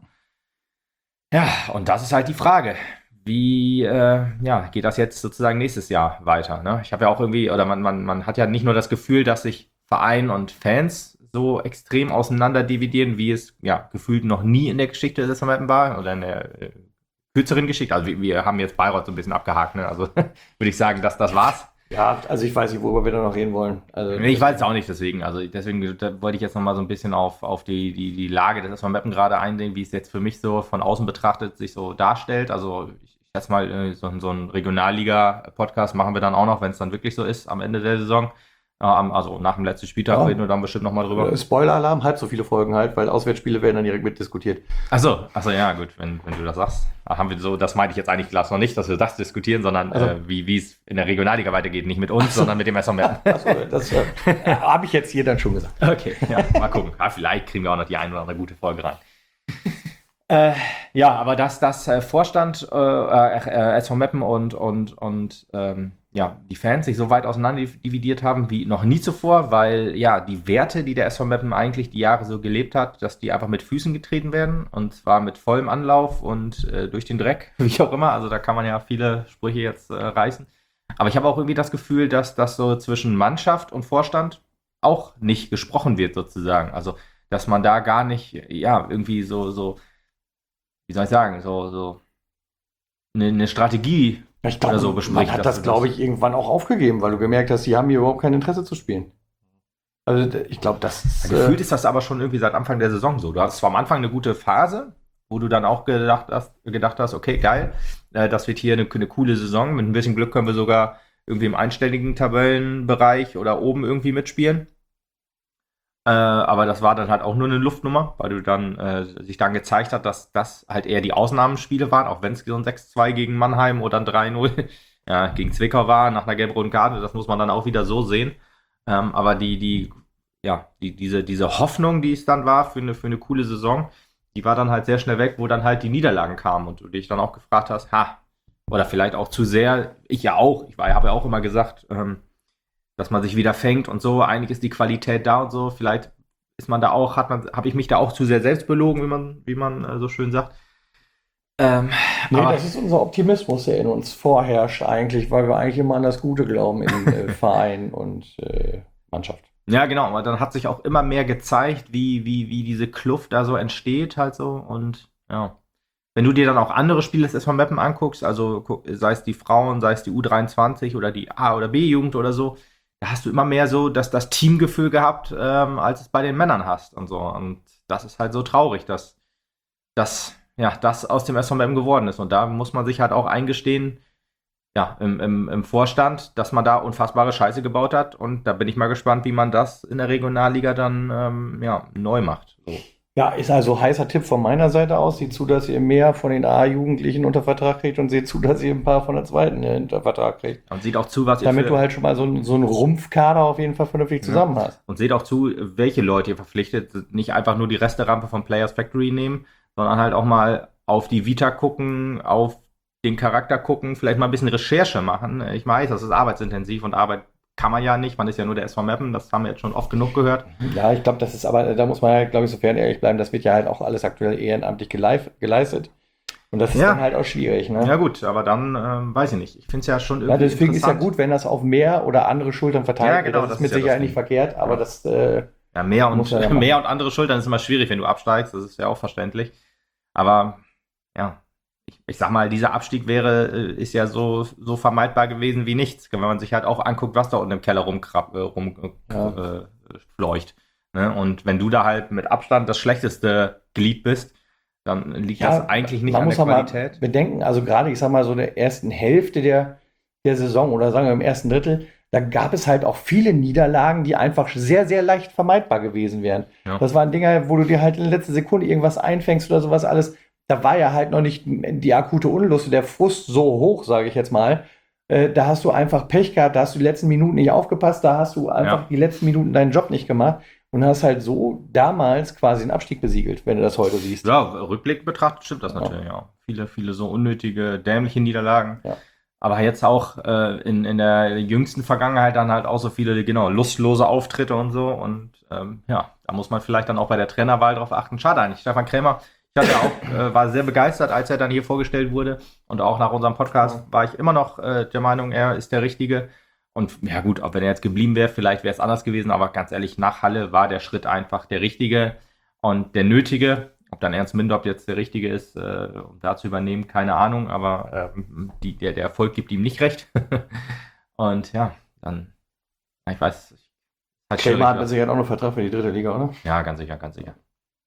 Ja, und das ist halt die Frage. Wie äh, ja, geht das jetzt sozusagen nächstes Jahr weiter? Ne? Ich habe ja auch irgendwie, oder man, man, man hat ja nicht nur das Gefühl, dass sich Verein und Fans so extrem auseinander dividieren, wie es ja gefühlt noch nie in der Geschichte des S V Meppen war oder in der äh, kürzeren Geschichte. Also wir, wir haben jetzt Bayreuth so ein bisschen abgehakt, ne? Also würde ich sagen, dass das war's. Ja, also ich weiß nicht, worüber wir da noch reden wollen. Also, Ich weiß es auch nicht, deswegen. Also deswegen da wollte ich jetzt noch mal so ein bisschen auf, auf die, die, die Lage des S V Meppen gerade eingehen, wie es jetzt für mich so von außen betrachtet sich so darstellt. Also ich schätze mal, äh, so, so einen Regionalliga-Podcast machen wir dann auch noch, wenn es dann wirklich so ist am Ende der Saison. Äh, also nach dem letzten Spieltag Ja. reden wir dann bestimmt noch mal drüber. Äh, Spoiler-Alarm, halb so viele Folgen halt, weil Auswärtsspiele werden dann direkt mitdiskutiert. Achso, achso, ja, gut, wenn, wenn du das sagst. Haben wir so, das meinte ich jetzt eigentlich Glas noch nicht, dass wir das diskutieren, sondern Also. äh, wie wie es in der Regionalliga weitergeht. Nicht mit uns, Achso. sondern mit dem S V Meppen. Achso, das äh, habe ich jetzt hier dann schon gesagt. Okay, ja, mal gucken. Ja, vielleicht kriegen wir auch noch die ein oder andere gute Folge rein. äh, ja, aber dass das äh, Vorstand äh, äh, S V Meppen und, und, und ähm, ja, die Fans sich so weit auseinander dividiert haben wie noch nie zuvor, weil ja die Werte, die der S V Meppen eigentlich die Jahre so gelebt hat, dass die einfach mit Füßen getreten werden und zwar mit vollem Anlauf und äh, durch den Dreck, wie auch immer. Also da kann man ja viele Sprüche jetzt äh, reißen. Aber ich habe auch irgendwie das Gefühl, dass das so zwischen Mannschaft und Vorstand auch nicht gesprochen wird sozusagen. Also dass man da gar nicht, ja, irgendwie so, so, wie soll ich sagen, so, so eine, eine Strategie Ich glaube, oder so bespricht. man hat dass das, du glaube ich, irgendwann auch aufgegeben, weil du gemerkt hast, die haben hier überhaupt kein Interesse zu spielen. Also d- ich glaube, das ist, Ja, gefühlt äh, ist das aber schon irgendwie seit Anfang der Saison so. Du hattest zwar am Anfang eine gute Phase, wo du dann auch gedacht hast, gedacht hast okay, geil, äh, das wird hier eine, eine coole Saison. Mit ein bisschen Glück können wir sogar irgendwie im einstelligen Tabellenbereich oder oben irgendwie mitspielen. Äh, aber das war dann halt auch nur eine Luftnummer, weil du dann äh, sich dann gezeigt hat, dass das halt eher die Ausnahmespiele waren, auch wenn es so ein sechs zwei gegen Mannheim oder ein drei null ja, gegen Zwickau war, nach einer gelb-roten Karte. Das muss man dann auch wieder so sehen. Ähm, aber die, die, ja, die, diese, diese Hoffnung, die es dann war für eine, für eine coole Saison, die war dann halt sehr schnell weg, wo dann halt die Niederlagen kamen und du dich dann auch gefragt hast, ha, oder vielleicht auch zu sehr, ich ja auch, ich habe ja auch immer gesagt, ähm, dass man sich wieder fängt und so, eigentlich ist die Qualität da und so, vielleicht ist man da auch, hat man, habe ich mich da auch zu sehr selbst belogen, wie man, wie man äh, so schön sagt. Ähm, nee, aber, das ist unser Optimismus, der in uns vorherrscht eigentlich, weil wir eigentlich immer an das Gute glauben in äh, Verein und äh, Mannschaft. ja, genau, aber dann hat sich auch immer mehr gezeigt, wie, wie, wie diese Kluft da so entsteht halt so und ja. Wenn du dir dann auch andere Spiele des S V Meppen anguckst, also guck, sei es die Frauen, sei es die U dreiundzwanzig oder die A- oder B-Jugend oder so, da hast du immer mehr so dass das Teamgefühl gehabt, ähm, als es bei den Männern hast und so. Und das ist halt so traurig, dass, dass ja, das aus dem S V Meppen geworden ist. Und da muss man sich halt auch eingestehen, ja, im, im, im Vorstand, dass man da unfassbare Scheiße gebaut hat. Und da bin ich mal gespannt, wie man das in der Regionalliga dann ähm, ja, neu macht. So. Ja, ist also heißer Tipp von meiner Seite aus. Seht zu, dass ihr mehr von den A-Jugendlichen unter Vertrag kriegt und seht zu, dass ihr ein paar von der zweiten äh, unter Vertrag kriegt. Und seht auch zu, was ihr Damit für, du halt schon mal so, ein- so einen Rumpfkader auf jeden Fall vernünftig zusammen hast. Und seht auch zu, welche Leute ihr verpflichtet. Nicht einfach nur die Resterampe von Players Factory nehmen, sondern halt auch mal auf die Vita gucken, auf den Charakter gucken, vielleicht mal ein bisschen Recherche machen. Ich weiß, das ist arbeitsintensiv und Arbeit kann man ja nicht. Man ist ja nur der S V Meppen, das haben wir jetzt schon oft genug gehört. Ja, ich glaube, das ist aber, da muss man halt, glaube ich, sofern ehrlich bleiben, das wird ja halt auch alles aktuell ehrenamtlich geleif- geleistet. Und das ist Ja. dann halt auch schwierig, ne? Ja gut, aber dann ähm, weiß ich nicht. Ich finde es ja schon Ja, irgendwie deswegen ist ja interessant. gut, wenn das auf mehr oder andere Schultern verteilt Ja, wird. genau, Das das ist mit ist ja Sicherheit das nicht Ding. verkehrt, aber Ja. das, äh, Ja, mehr und, Muss man ja machen. mehr und andere Schultern ist immer schwierig, wenn du absteigst. Das ist ja auch verständlich. Aber ja, ich, ich sag mal, dieser Abstieg wäre, äh, ist ja so, so vermeidbar gewesen wie nichts. Wenn man sich halt auch anguckt, was da unten im Keller rumkrab, äh, rum, äh, Ja. äh, fleucht. Ne? Und wenn du da halt mit Abstand das schlechteste Glied bist, dann liegt Ja, das eigentlich nicht man an muss der auch mal Qualität. bedenken, also gerade, ich sag mal, so in der ersten Hälfte der, der Saison oder sagen wir im ersten Drittel, da gab es halt auch viele Niederlagen, die einfach sehr, sehr leicht vermeidbar gewesen wären. Ja. Das waren Dinger, wo du dir halt in der letzten Sekunde irgendwas einfängst oder sowas alles. Da war ja halt noch nicht die akute Unlust, der Frust so hoch, sage ich jetzt mal. Äh, da hast du einfach Pech gehabt, da hast du die letzten Minuten nicht aufgepasst, da hast du einfach Ja. die letzten Minuten deinen Job nicht gemacht. und hast halt so damals quasi einen Abstieg besiegelt, wenn du das heute siehst. Ja, rückblickend betrachtet stimmt das Ja. natürlich, ja. Viele, viele so unnötige, dämliche Niederlagen. Ja. Aber jetzt auch äh, in, in der jüngsten Vergangenheit dann halt auch so viele, genau, lustlose Auftritte und so. Und ähm, ja, da muss man vielleicht dann auch bei der Trainerwahl drauf achten. Schade eigentlich. Stefan Krämer, ich hatte auch, äh, war sehr begeistert, als er dann hier vorgestellt wurde. Und auch nach unserem Podcast Ja. war ich immer noch äh, der Meinung, er ist der Richtige. Und ja gut, auch wenn er jetzt geblieben wäre, vielleicht wäre es anders gewesen. Aber ganz ehrlich, nach Halle war der Schritt einfach der Richtige und der Nötige. Ob dann Ernst Mindorp jetzt der Richtige ist, äh, um da zu übernehmen, keine Ahnung, aber äh, die, der, der Erfolg gibt ihm nicht recht. Und ja, dann, ich weiß. Ich, halt Krämer hat mit schwierig, Sicherheit auch noch Vertrag für die dritte Liga, oder? ja, ganz sicher, ganz sicher.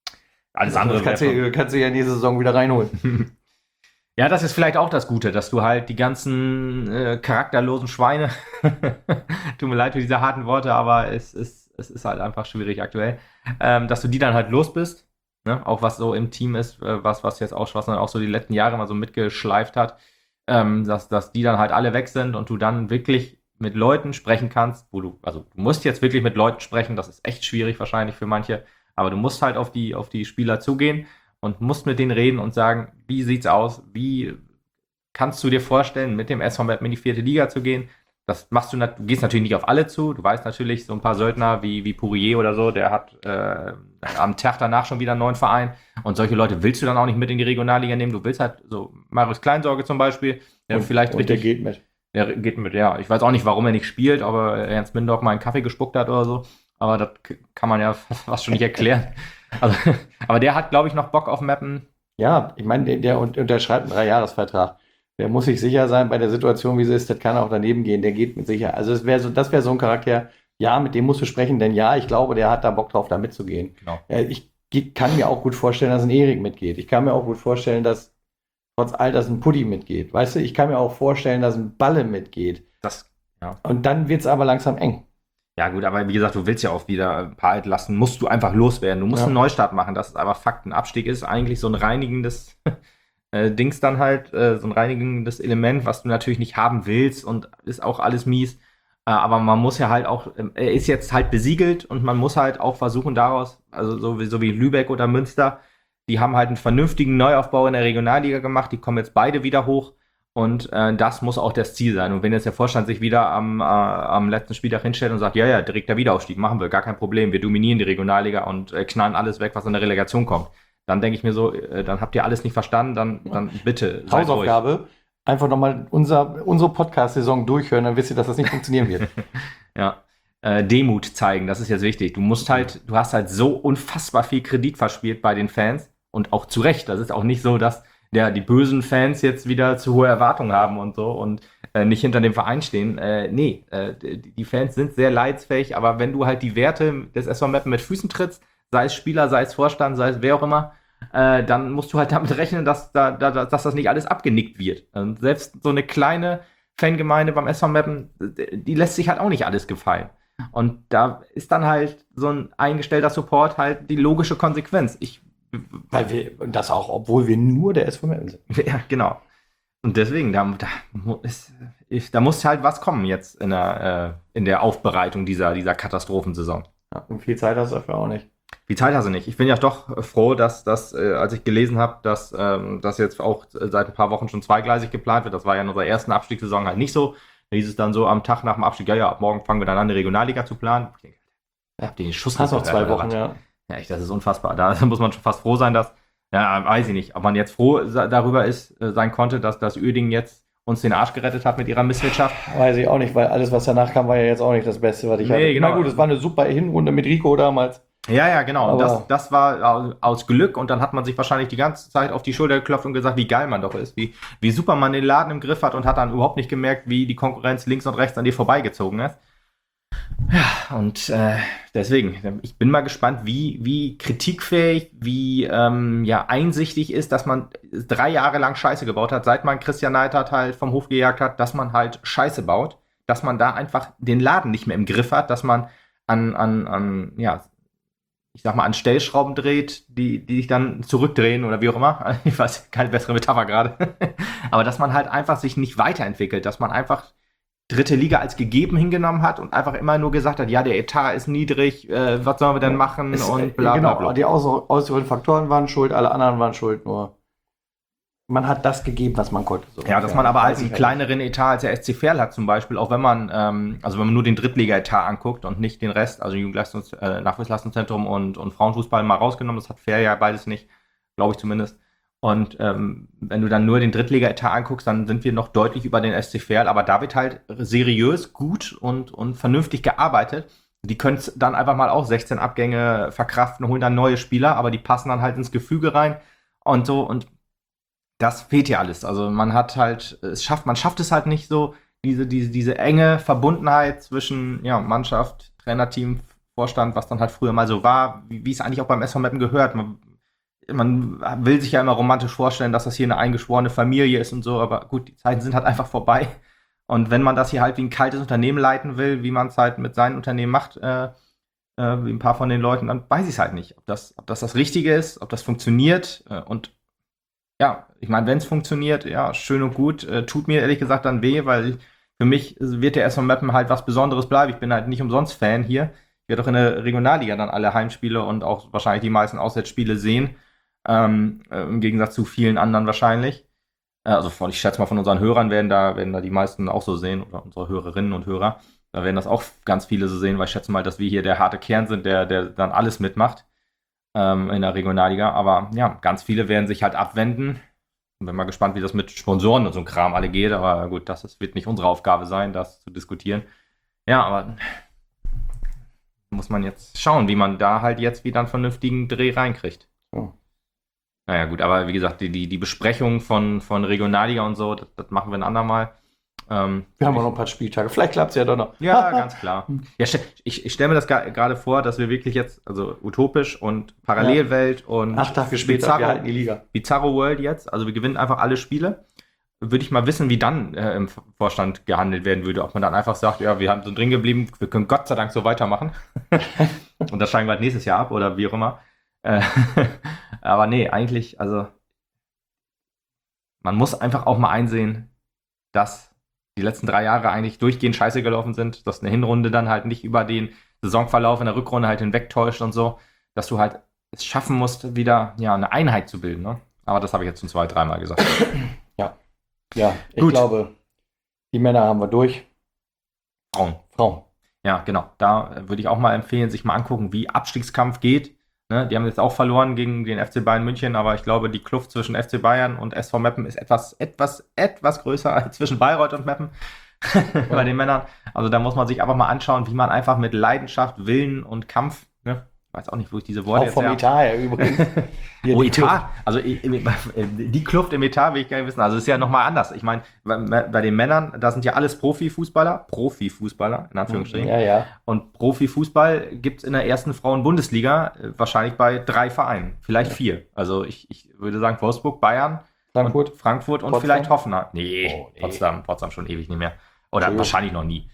Alles andere Das kannst wäre du, kannst du ja nächste Saison wieder reinholen. Ja, das ist vielleicht auch das Gute, dass du halt die ganzen äh, charakterlosen Schweine, tut mir leid für diese harten Worte, aber es ist, es ist halt einfach schwierig aktuell, ähm, dass du die dann halt los bist, ne? Auch was so im Team ist, äh, was, was jetzt auch, was dann auch so die letzten Jahre mal so mitgeschleift hat, ähm, dass, dass die dann halt alle weg sind und du dann wirklich mit Leuten sprechen kannst, wo du, also du musst jetzt wirklich mit Leuten sprechen, das ist echt schwierig wahrscheinlich für manche, aber du musst halt auf die, auf die Spieler zugehen und musst mit denen reden und sagen, wie sieht's aus, wie kannst du dir vorstellen, mit dem S V Meppen in die vierte Liga zu gehen? Das machst du, nat- du gehst natürlich nicht auf alle zu, du weißt natürlich, so ein paar Söldner wie, wie Pourier oder so, der hat äh, am Tag danach schon wieder einen neuen Verein und solche Leute willst du dann auch nicht mit in die Regionalliga nehmen, du willst halt so Marius Kleinsorge zum Beispiel, der Und, vielleicht und der richtig, geht mit. der geht mit, ja, ich weiß auch nicht, warum er nicht spielt, aber Ernst Mindorf mal einen Kaffee gespuckt hat oder so, aber das k- kann man ja fast schon nicht erklären. Also, aber der hat, glaube ich, noch Bock auf Mappen. Ja, ich meine, der, der und- unterschreibt einen Dreijahresvertrag. Der muss sich sicher sein, bei der Situation, wie sie ist, das kann auch daneben gehen. Der geht mit Sicherheit. Also es wäre so, das wäre so ein Charakter, ja, mit dem musst du sprechen, denn ja, ich glaube, der hat da Bock drauf, da mitzugehen. Genau. Äh, ich ge- kann mir auch gut vorstellen, dass ein Erik mitgeht. Ich kann mir auch gut vorstellen, dass trotz all das ein Puddy mitgeht. Weißt du, ich kann mir auch vorstellen, dass ein Balle mitgeht. Das, ja. Und dann wird es aber langsam eng. Ja, gut, aber wie gesagt, du willst ja auch wieder ein paar Altlasten, musst du einfach loswerden. Du musst Ja. einen Neustart machen, das ist aber Fakt. Ein Abstieg ist eigentlich so ein reinigendes äh, Dings dann halt, äh, so ein reinigendes Element, was du natürlich nicht haben willst und ist auch alles mies. Äh, aber man muss ja halt auch, äh, er ist jetzt halt besiegelt und man muss halt auch versuchen daraus, also so wie, so wie Lübeck oder Münster, die haben halt einen vernünftigen Neuaufbau in der Regionalliga gemacht, die kommen jetzt beide wieder hoch. Und äh, das muss auch das Ziel sein. Und wenn jetzt der Vorstand sich wieder am, äh, am letzten Spieltag hinstellt und sagt, ja, ja, direkter Wiederaufstieg, machen wir, gar kein Problem, wir dominieren die Regionalliga und äh, knallen alles weg, was in der Relegation kommt, dann denke ich mir so, äh, dann habt ihr alles nicht verstanden, dann, dann bitte seid ruhig. Hausaufgabe, einfach nochmal unser, unsere Podcast-Saison durchhören, dann wisst ihr, dass das nicht funktionieren wird. Ja. Äh, Demut zeigen, das ist jetzt wichtig. Du musst halt, du hast halt so unfassbar viel Kredit verspielt bei den Fans und auch zu Recht. Das ist auch nicht so, dass ja, die bösen Fans jetzt wieder zu hohe Erwartungen haben und so und äh, nicht hinter dem Verein stehen. Äh, nee, äh, die, die Fans sind sehr leidsfähig, aber wenn du halt die Werte des S V Meppen mit Füßen trittst, sei es Spieler, sei es Vorstand, sei es wer auch immer, äh, dann musst du halt damit rechnen, dass, da, da, dass das nicht alles abgenickt wird. Und selbst so eine kleine Fangemeinde beim S V Meppen, die lässt sich halt auch nicht alles gefallen. Und da ist dann halt so ein eingestellter Support halt die logische Konsequenz. Ich Weil wir, und das auch, obwohl wir nur der S V Meppen sind. Ja, genau. Und deswegen, da, da, ist, ist, da muss halt was kommen jetzt in der, äh, in der Aufbereitung dieser, dieser Katastrophensaison. Ja, und viel Zeit hast du dafür auch nicht. Die Zeit hast du nicht. Ich bin ja doch froh, dass das, äh, als ich gelesen habe, dass ähm, das jetzt auch seit ein paar Wochen schon zweigleisig geplant wird. Das war ja in unserer ersten Abstiegssaison halt nicht so. Da hieß es dann so am Tag nach dem Abstieg, ja, ja, ab morgen fangen wir dann an, die Regionalliga zu planen. Ich denke, habt ihr den Schuss Hast noch nicht zwei gehört, oder Wochen, was? ja. Ja, echt, das ist unfassbar. Da muss man schon fast froh sein, dass, ja, weiß ich nicht, ob man jetzt froh sa- darüber ist, äh, sein konnte, dass das Uerdingen jetzt uns den Arsch gerettet hat mit ihrer Misswirtschaft. Weiß ich auch nicht, weil alles, was danach kam, war ja jetzt auch nicht das Beste, was ich Nee, hatte. genau. Na gut, es war eine super Hinrunde mit Rico damals. Ja, ja, genau. Und Aber- das, das war au- aus Glück und dann hat man sich wahrscheinlich die ganze Zeit auf die Schulter geklopft und gesagt, wie geil man doch ist, wie, wie super man den Laden im Griff hat und hat dann überhaupt nicht gemerkt, wie die Konkurrenz links und rechts an dir vorbeigezogen ist. Ja, und äh, deswegen, ich bin mal gespannt, wie, wie kritikfähig, wie ähm, ja, einsichtig ist, dass man drei Jahre lang Scheiße gebaut hat, seit man Christian Neidhardt halt vom Hof gejagt hat, dass man halt Scheiße baut, dass man da einfach den Laden nicht mehr im Griff hat, dass man an, an, an ja, ich sag mal, an Stellschrauben dreht, die, die sich dann zurückdrehen oder wie auch immer. Ich weiß, keine bessere Metapher gerade. Aber dass man halt einfach sich nicht weiterentwickelt, dass man einfach dritte Liga als gegeben hingenommen hat und einfach immer nur gesagt hat, ja, der Etat ist niedrig, äh, was sollen wir denn machen es, und bla bla genau, bla. die äußeren Faktoren waren schuld, alle anderen waren schuld, nur man hat das gegeben, was man konnte. So ja, dass man aber halt einen kleineren Etat als der S C Verl hat zum Beispiel, auch wenn man, ähm, also wenn man nur den Drittliga-Etat anguckt und nicht den Rest, also Jugendleistungs-, äh, Nachwuchsleistungszentrum und, und Frauenfußball mal rausgenommen, das hat Verl ja beides nicht, glaube ich zumindest. Und ähm, wenn du dann nur den Drittliga-Etat anguckst, dann sind wir noch deutlich über den S C Verl, aber da wird halt seriös, gut und, und vernünftig gearbeitet. Die können dann einfach mal auch sechzehn Abgänge verkraften, holen dann neue Spieler, aber die passen dann halt ins Gefüge rein und so, und das fehlt ja alles. Also man hat halt, es schafft, man schafft es halt nicht so, diese, diese, diese enge Verbundenheit zwischen ja, Mannschaft, Trainerteam, Vorstand, was dann halt früher mal so war, wie, wie es eigentlich auch beim S V Meppen gehört. Man, man will sich ja immer romantisch vorstellen, dass das hier eine eingeschworene Familie ist und so, aber gut, die Zeiten sind halt einfach vorbei. Und wenn man das hier halt wie ein kaltes Unternehmen leiten will, wie man es halt mit seinen Unternehmen macht, äh, äh, wie ein paar von den Leuten, dann weiß ich es halt nicht, ob das, ob das das Richtige ist, ob das funktioniert, äh, und ja, ich meine, wenn es funktioniert, ja, schön und gut. Äh, tut mir ehrlich gesagt dann weh, weil ich, für mich wird der S V Meppen halt was Besonderes bleiben. Ich bin halt nicht umsonst Fan hier. Ich werde auch in der Regionalliga dann alle Heimspiele und auch wahrscheinlich die meisten Auswärtsspiele sehen. Ähm, äh, Im Gegensatz zu vielen anderen wahrscheinlich. Äh, also von, ich schätze mal, von unseren Hörern werden da, werden da die meisten auch so sehen, oder unsere Hörerinnen und Hörer. Da werden das auch ganz viele so sehen, weil ich schätze mal, dass wir hier der harte Kern sind, der, der dann alles mitmacht in der Regionalliga, aber ja, ganz viele werden sich halt abwenden. Ich bin mal gespannt, wie das mit Sponsoren und so ein Kram alle geht, aber gut, das ist, wird nicht unsere Aufgabe sein, das zu diskutieren. Ja, aber muss man jetzt schauen, wie man da halt jetzt wieder einen vernünftigen Dreh reinkriegt. Oh. Naja, gut, aber wie gesagt, die, die, die Besprechung von, von Regionalliga und so, das, das machen wir ein andermal. Ähm, wir haben auch noch ein paar Spieltage. Vielleicht klappt es ja doch noch. Ja, ganz klar. Ja, ich, ich stelle mir das gerade vor, dass wir wirklich jetzt, also utopisch und Parallelwelt, ja, und acht Tage später, Bizarro, wir halten die Liga. Bizarro World jetzt, also wir gewinnen einfach alle Spiele. Würde ich mal wissen, wie dann äh, im Vorstand gehandelt werden würde. Ob man dann einfach sagt, ja, wir haben so drin geblieben, wir können Gott sei Dank so weitermachen. Und das steigen wir halt nächstes Jahr ab oder wie auch immer. Äh, aber nee, eigentlich, also man muss einfach auch mal einsehen, dass die letzten drei Jahre eigentlich durchgehend scheiße gelaufen sind, dass eine Hinrunde dann halt nicht über den Saisonverlauf in der Rückrunde halt hinwegtäuscht und so, dass du halt es schaffen musst, wieder ja eine Einheit zu bilden. Ne? Aber das habe ich jetzt schon zwei, dreimal gesagt. Ja, ja, ich Gut. glaube, die Männer haben wir durch. Frauen. Frauen. Ja, genau. Da würde ich auch mal empfehlen, sich mal angucken, wie Abstiegskampf geht. Ne, die haben jetzt auch verloren gegen den F C Bayern München, aber ich glaube, die Kluft zwischen F C Bayern und S V Meppen ist etwas, etwas, etwas größer als zwischen Bayreuth und Meppen bei den Männern. Also da muss man sich einfach mal anschauen, wie man einfach mit Leidenschaft, Willen und Kampf, ne, ich weiß auch nicht, wo ich diese Worte auch jetzt vom her Etat her übrigens. Oh, Etat? Also die Kluft im Etat will ich gar nicht wissen. Also es ist ja nochmal anders. Ich meine, bei den Männern, da sind ja alles Profifußballer, Profifußballer, in Anführungsstrichen. Ja, ja. Und Profifußball gibt es in der ersten Frauen-Bundesliga wahrscheinlich bei drei Vereinen, vielleicht ja. vier. Also ich, ich würde sagen Wolfsburg, Bayern, Frankfurt, und Frankfurt und Potsdam? Vielleicht Hoffenheim. Nee, oh, nee. Potsdam, Potsdam schon ewig nicht mehr. Oder wahrscheinlich noch nie.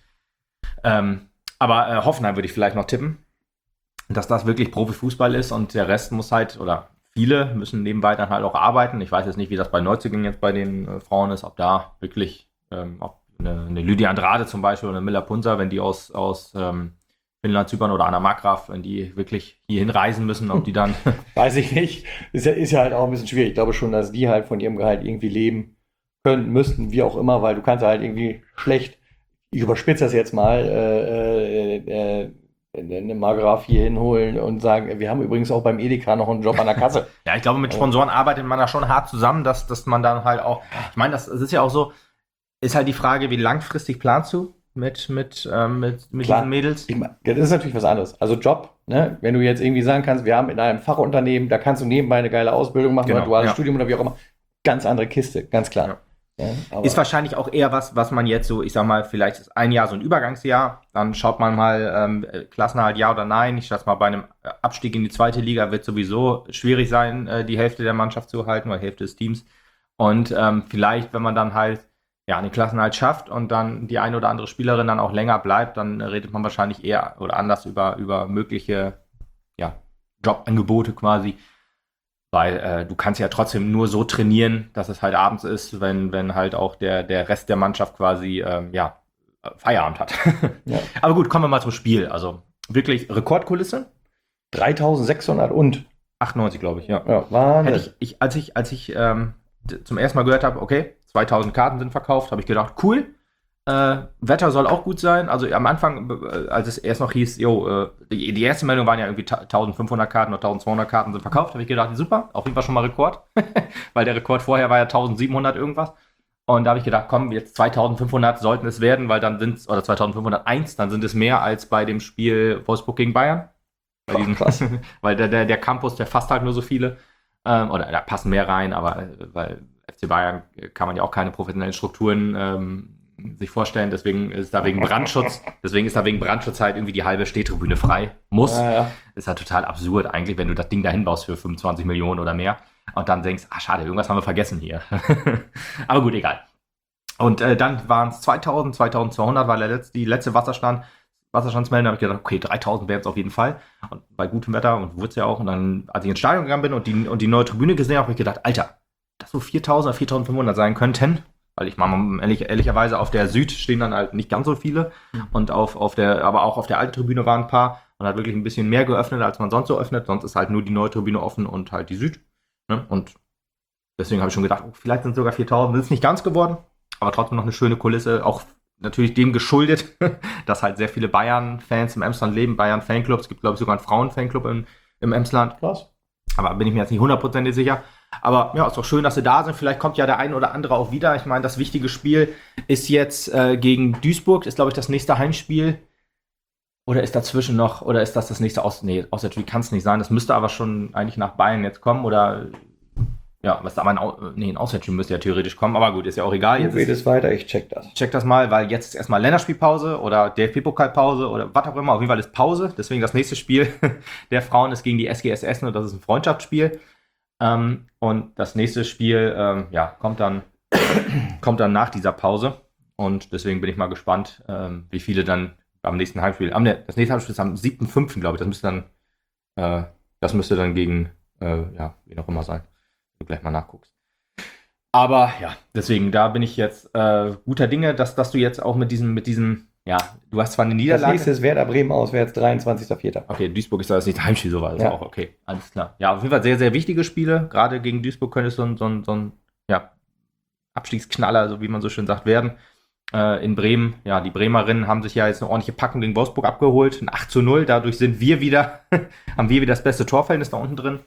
Ähm, aber äh, Hoffenheim würde ich vielleicht noch tippen, dass das wirklich Profifußball ist und der Rest muss halt, oder viele müssen nebenbei dann halt auch arbeiten. Ich weiß jetzt nicht, wie das bei Neuzugängen jetzt bei den äh, Frauen ist, ob da wirklich, ähm, ob eine, eine Lydia Andrade zum Beispiel oder eine Miller Punzer, wenn die aus, aus ähm, Finnland, Zypern oder Anna Markgraf, wenn die wirklich hierhin reisen müssen, ob die dann... Weiß ich nicht. Ist ja, ist ja halt auch ein bisschen schwierig. Ich glaube schon, dass die halt von ihrem Gehalt irgendwie leben können, müssten, wie auch immer, weil du kannst halt irgendwie schlecht, ich überspitze das jetzt mal, äh, äh, äh, eine Markgraf hier hinholen und sagen, wir haben übrigens auch beim Edeka noch einen Job an der Kasse. Ja, ich glaube, mit Sponsoren arbeitet man da schon hart zusammen, dass, dass man dann halt auch, ich meine, das, das ist ja auch so, ist halt die Frage, wie langfristig planst du mit, mit, ähm, mit, mit diesen Mädels? Ich mein, das ist natürlich was anderes. Also Job, ne? Wenn du jetzt irgendwie sagen kannst, wir haben in einem Fachunternehmen, da kannst du nebenbei eine geile Ausbildung machen, genau, oder duales ja. Studium oder wie auch immer. Ganz andere Kiste, ganz klar. Ja. Ja, ist wahrscheinlich auch eher was, was man jetzt so, ich sag mal, vielleicht ist ein Jahr so ein Übergangsjahr, dann schaut man mal, ähm, Klassenerhalt ja oder nein. Ich schätze mal, bei einem Abstieg in die zweite Liga wird sowieso schwierig sein, äh, die Hälfte der Mannschaft zu halten, oder die Hälfte des Teams. Und ähm, vielleicht, wenn man dann halt ja den Klassenerhalt schafft und dann die eine oder andere Spielerin dann auch länger bleibt, dann redet man wahrscheinlich eher oder anders über, über mögliche ja, Jobangebote quasi. Weil äh, du kannst ja trotzdem nur so trainieren, dass es halt abends ist, wenn, wenn halt auch der, der Rest der Mannschaft quasi ähm, ja, Feierabend hat. Ja. Aber gut, kommen wir mal zum Spiel. Also wirklich Rekordkulisse. dreitausendsechshundert und achtundneunzig, glaube ich, ja. ja, Wahnsinn. Hätte ich, ich, als ich, als ich ähm, zum ersten Mal gehört habe, okay, zweitausend Karten sind verkauft, habe ich gedacht, cool. Äh, Wetter soll auch gut sein. Also am Anfang, äh, als es erst noch hieß, jo, äh, die, die erste Meldung waren ja irgendwie eintausendfünfhundert Karten oder eintausendzweihundert Karten sind verkauft, habe ich gedacht, super, auf jeden Fall schon mal Rekord. Weil der Rekord vorher war ja eintausendsiebenhundert irgendwas. Und da habe ich gedacht, komm, jetzt zweitausendfünfhundert sollten es werden, weil dann sind es, oder zweitausendfünfhunderteins, dann sind es mehr als bei dem Spiel Wolfsburg gegen Bayern. Bei diesem, krass. weil der, der, der Campus, der fasst halt nur so viele. Ähm, oder da passen mehr rein, aber weil F C Bayern kann man ja auch keine professionellen Strukturen ähm, sich vorstellen. Deswegen ist da wegen Brandschutz, deswegen ist da wegen Brandschutz halt irgendwie die halbe Stehtribüne frei. Muss. Ja, ja. Ist halt total absurd eigentlich, wenn du das Ding dahin baust für fünfundzwanzig Millionen oder mehr und dann denkst, ah schade, irgendwas haben wir vergessen hier. Aber gut, egal. Und äh, dann waren es zweitausend, zweitausendzweihundert war der letzte, die letzte Wasserstand. Wasserstandsmeldung, habe ich gedacht, okay, dreitausend wäre es auf jeden Fall. Und bei gutem Wetter und wurde es ja auch. Und dann, als ich ins Stadion gegangen bin und die, und die neue Tribüne gesehen habe, habe ich gedacht, Alter, das so viertausend oder viertausendfünfhundert sein könnten. Weil ich meine, ehrlich, ehrlicherweise auf der Süd stehen dann halt nicht ganz so viele. Und auf, auf der, aber auch auf der alten Tribüne waren ein paar. Und hat wirklich ein bisschen mehr geöffnet, als man sonst so öffnet. Sonst ist halt nur die neue Tribüne offen und halt die Süd. Ne? Und deswegen habe ich schon gedacht, oh, vielleicht sind es sogar viertausend. Das ist nicht ganz geworden. Aber trotzdem noch eine schöne Kulisse. Auch natürlich dem geschuldet, dass halt sehr viele Bayern-Fans im Emsland leben, Bayern-Fanclubs. Es gibt, glaube ich, sogar einen Frauen-Fanclub im, im Emsland. Krass. Aber bin ich mir jetzt nicht hundertprozentig sicher. Aber ja, ist doch schön, dass sie da sind. Vielleicht kommt ja der ein oder andere auch wieder. Ich meine, das wichtige Spiel ist jetzt äh, gegen Duisburg. Ist, glaube ich, das nächste Heimspiel. Oder ist dazwischen noch, oder ist das das nächste Aus... Nee, Auswärtsspiel kann es nicht sein. Das müsste aber schon eigentlich nach Bayern jetzt kommen. Oder... Ja, was aber ein, Au- nee, ein Auswärtsspiel müsste ja theoretisch kommen, aber gut, ist ja auch egal. Du Jetzt redest ist, weiter, ich check das. check das mal, weil jetzt ist erstmal Länderspielpause oder D F B-Pokalpause oder was auch immer. Auf jeden Fall ist Pause. Deswegen das nächste Spiel der Frauen ist gegen die S G S Essen und das ist ein Freundschaftsspiel. Ähm, und das nächste Spiel, ähm, ja, kommt dann, kommt dann nach dieser Pause. Und deswegen bin ich mal gespannt, ähm, wie viele dann am nächsten Heimspiel, am, das nächste Heimspiel ist am siebten fünften glaube ich. Das müsste dann, äh, das müsste dann gegen, äh, ja, wie auch immer sein. Wenn du gleich mal nachguckst. Aber ja, deswegen, da bin ich jetzt äh, guter Dinge, dass, dass du jetzt auch mit diesem, mit diesem, ja, du hast zwar eine Das Niederlage. nächste ist Werder Bremen auswärts, dreiundzwanzigster vierter Okay, Duisburg ist das nicht das Heimspiel, so war das Ja. auch, okay, alles klar. Ja, auf jeden Fall sehr, sehr wichtige Spiele. Gerade gegen Duisburg könnte es so ein, so ein, so ein ja, Abstiegsknaller, so wie man so schön sagt, werden. Äh, in Bremen, ja, die Bremerinnen haben sich ja jetzt eine ordentliche Packung gegen Wolfsburg abgeholt, ein acht zu null, dadurch sind wir wieder, haben wir wieder das beste Torverhältnis da unten drin.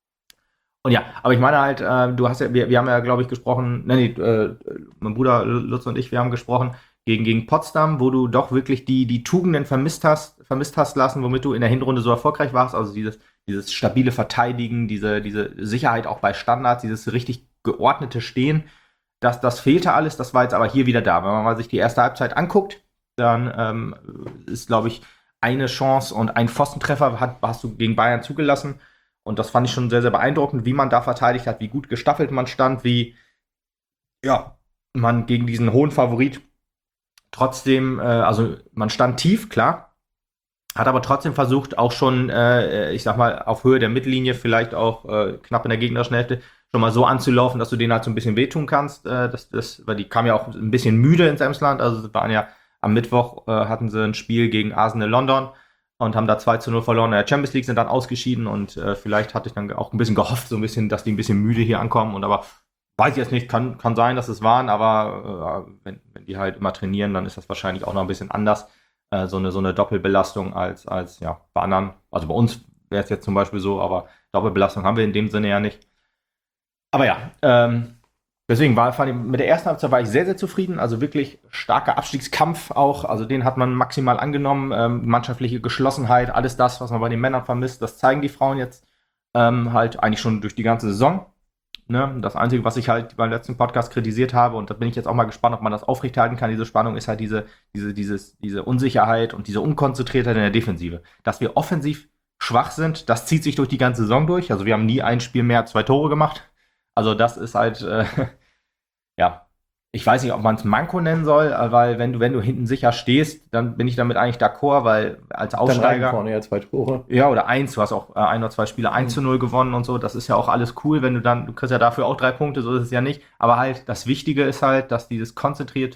Und ja, aber ich meine halt, äh, du hast ja, wir, wir haben ja, glaube ich, gesprochen, nee, nee, äh, mein Bruder Lutz und ich, wir haben gesprochen gegen, gegen Potsdam, wo du doch wirklich die, die Tugenden vermisst hast, vermisst hast lassen, womit du in der Hinrunde so erfolgreich warst. Also dieses, dieses stabile Verteidigen, diese, diese Sicherheit auch bei Standards, dieses richtig geordnete Stehen, das, das fehlte alles, das war jetzt aber hier wieder da. Wenn man mal sich die erste Halbzeit anguckt, dann ähm, ist, glaube ich, eine Chance und ein Pfostentreffer hat, hast du gegen Bayern zugelassen. Und das fand ich schon sehr, sehr beeindruckend, wie man da verteidigt hat, wie gut gestaffelt man stand, wie ja, man gegen diesen hohen Favorit trotzdem, äh, also man stand tief, klar, hat aber trotzdem versucht, auch schon, äh, ich sag mal, auf Höhe der Mittellinie, vielleicht auch äh, knapp in der gegnerischen Hälfte, schon mal so anzulaufen, dass du denen halt so ein bisschen wehtun kannst. Äh, das, das, weil die kamen ja auch ein bisschen müde ins Emsland, also sie waren ja am Mittwoch, äh, hatten sie ein Spiel gegen Arsenal London und haben da zwei zu null verloren in der Champions League, sind dann ausgeschieden und äh, vielleicht hatte ich dann auch ein bisschen gehofft, so ein bisschen, dass die ein bisschen müde hier ankommen und aber weiß ich jetzt nicht, kann, kann sein, dass es waren, aber äh, wenn, wenn die halt immer trainieren, dann ist das wahrscheinlich auch noch ein bisschen anders, äh, so eine so eine Doppelbelastung als, als ja, bei anderen, also bei uns wäre es jetzt zum Beispiel so, aber Doppelbelastung haben wir in dem Sinne ja nicht. Aber ja, ähm, deswegen war fand ich, mit der ersten Halbzeit war ich sehr, sehr zufrieden. Also wirklich starker Abstiegskampf auch. Also den hat man maximal angenommen. Ähm, mannschaftliche Geschlossenheit, alles das, was man bei den Männern vermisst, das zeigen die Frauen jetzt ähm, halt eigentlich schon durch die ganze Saison. Ne? Das Einzige, was ich halt beim letzten Podcast kritisiert habe, und da bin ich jetzt auch mal gespannt, ob man das aufrechterhalten kann, diese Spannung, ist halt diese, diese, dieses, diese Unsicherheit und diese Unkonzentriertheit in der Defensive. Dass wir offensiv schwach sind, das zieht sich durch die ganze Saison durch. Also wir haben nie ein Spiel mehr als zwei Tore gemacht. Also das ist halt, äh, ja, ich weiß nicht, ob man es Manko nennen soll, weil wenn du, wenn du hinten sicher stehst, dann bin ich damit eigentlich d'accord, weil als Aussteiger... Dann vorne ja zwei Tore. Ja, oder eins, du hast auch äh, ein oder zwei Spiele eins zu null gewonnen und so, das ist ja auch alles cool, wenn du dann, du kriegst ja dafür auch drei Punkte, so ist es ja nicht, aber halt, das Wichtige ist halt, dass dieses konzentriert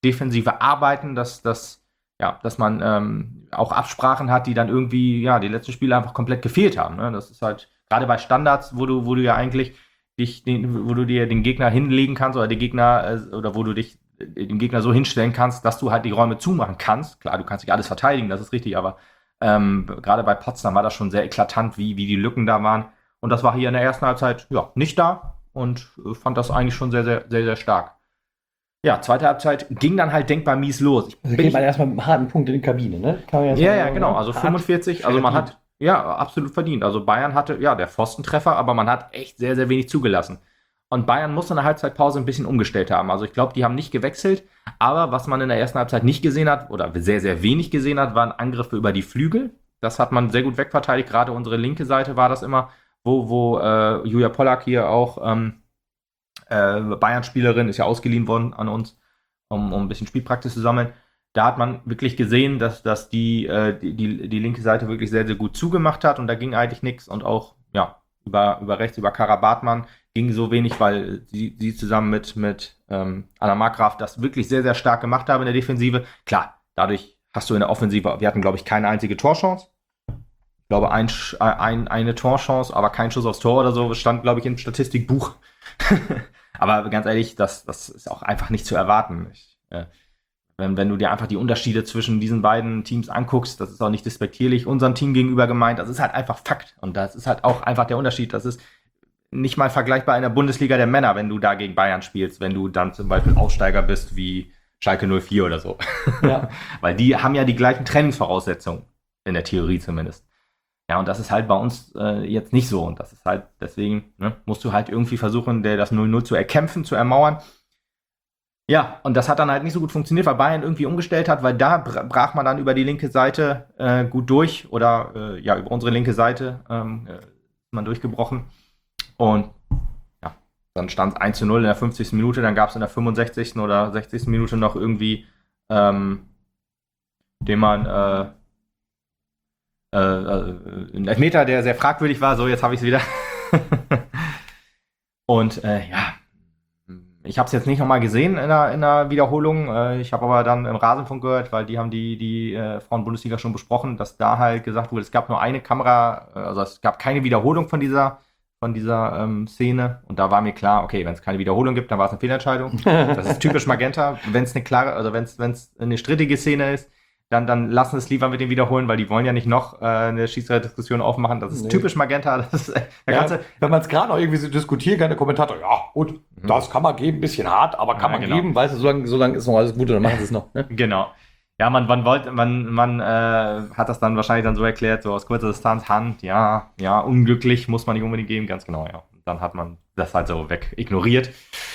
defensive Arbeiten, dass, dass, ja, dass man ähm, auch Absprachen hat, die dann irgendwie, ja, die letzten Spiele einfach komplett gefehlt haben. Ne? Das ist halt gerade bei Standards, wo du, wo du ja eigentlich dich, den, wo du dir den Gegner hinlegen kannst oder die Gegner, äh, oder wo du dich den Gegner so hinstellen kannst, dass du halt die Räume zumachen kannst. Klar, du kannst nicht alles verteidigen, das ist richtig, aber ähm, gerade bei Potsdam war das schon sehr eklatant, wie, wie die Lücken da waren. Und das war hier in der ersten Halbzeit ja nicht da und äh, fand das eigentlich schon sehr, sehr, sehr, sehr stark. Ja, zweite Halbzeit ging dann halt denkbar mies los. Ich Also bin geht man erstmal mit einem harten Punkt in die Kabine, ne? Kann man ja, erst ja, mal ja, sagen, genau. ne? Also Hart, fünfundvierzig, also man verdient. hat, ja, absolut verdient. Also Bayern hatte, ja, der Pfostentreffer, aber man hat echt sehr, sehr wenig zugelassen. Und Bayern musste in der Halbzeitpause ein bisschen umgestellt haben. Also ich glaube, die haben nicht gewechselt, aber was man in der ersten Halbzeit nicht gesehen hat, oder sehr, sehr wenig gesehen hat, waren Angriffe über die Flügel. Das hat man sehr gut wegverteidigt. Gerade unsere linke Seite war das immer, wo, wo äh, Julia Pollack hier auch ähm, äh, Bayern-Spielerin, ist ja ausgeliehen worden an uns, um, um ein bisschen Spielpraxis zu sammeln. Da hat man wirklich gesehen, dass, dass die, äh, die, die, die linke Seite wirklich sehr, sehr gut zugemacht hat und da ging eigentlich nichts. Und auch, ja, über, über rechts, über Kara Bartmann ging so wenig, weil sie, sie zusammen mit, mit ähm, Anna Markgraf das wirklich sehr, sehr stark gemacht haben in der Defensive. Klar, dadurch hast du in der Offensive, wir hatten, glaube ich, keine einzige Torchance. Ich glaube, ein, ein, eine Torchance, aber kein Schuss aufs Tor oder so, stand, glaube ich, im Statistikbuch. Aber ganz ehrlich, das, das ist auch einfach nicht zu erwarten. Ich, äh, wenn, wenn du dir einfach die Unterschiede zwischen diesen beiden Teams anguckst, das ist auch nicht despektierlich unserem Team gegenüber gemeint, das ist halt einfach Fakt. Und das ist halt auch einfach der Unterschied. Das ist nicht mal vergleichbar in der Bundesliga der Männer, wenn du da gegen Bayern spielst, wenn du dann zum Beispiel Aufsteiger bist wie Schalke null vier oder so. Ja. Weil die haben ja die gleichen Trainingsvoraussetzungen, in der Theorie zumindest. Ja, und das ist halt bei uns äh, jetzt nicht so. Und das ist halt, deswegen ne, musst du halt irgendwie versuchen, der das null null zu erkämpfen, zu ermauern. Ja, und das hat dann halt nicht so gut funktioniert, weil Bayern irgendwie umgestellt hat, weil da brach man dann über die linke Seite äh, gut durch oder äh, ja, über unsere linke Seite ähm, äh, ist man durchgebrochen. Und ja, dann stand es eins zu null in der fünfzigsten Minute, dann gab es in der fünfundsechzigsten oder sechzigsten Minute noch irgendwie, ähm, den man äh, äh, äh, ein Elfmeter, der sehr fragwürdig war. So, jetzt habe ich es wieder. Und äh, ja, ich habe es jetzt nicht nochmal gesehen in der, in der Wiederholung. Äh, ich habe aber dann im Rasenfunk gehört, weil die haben die, die äh, Frauen-Bundesliga schon besprochen, dass da halt gesagt wurde, es gab nur eine Kamera, äh, also es gab keine Wiederholung von dieser, von dieser ähm, Szene. Und da war mir klar, okay, wenn es keine Wiederholung gibt, dann war es eine Fehlentscheidung. Das ist typisch Magenta. Wenn es eine klare, also wenn es eine strittige Szene ist, dann, dann lassen es lieber mit dem wiederholen, weil die wollen ja nicht noch äh, eine Schiedsrichterdiskussion aufmachen. Das ist nee. typisch Magenta. Das ist, der ja, ganze, wenn man es gerade noch irgendwie so diskutieren kann, der Kommentator, ja gut, mhm. das kann man geben, bisschen hart, aber kann ja, man genau. geben, weißt du, so lange so lang ist noch alles gut und dann machen sie es noch. Ne? Genau. Ja, man, man wollte, man, man äh, hat das dann wahrscheinlich dann so erklärt, so aus kurzer Distanz, Hand, ja, ja, unglücklich, muss man nicht unbedingt geben, ganz genau, ja. Und dann hat man das halt so weg ignoriert.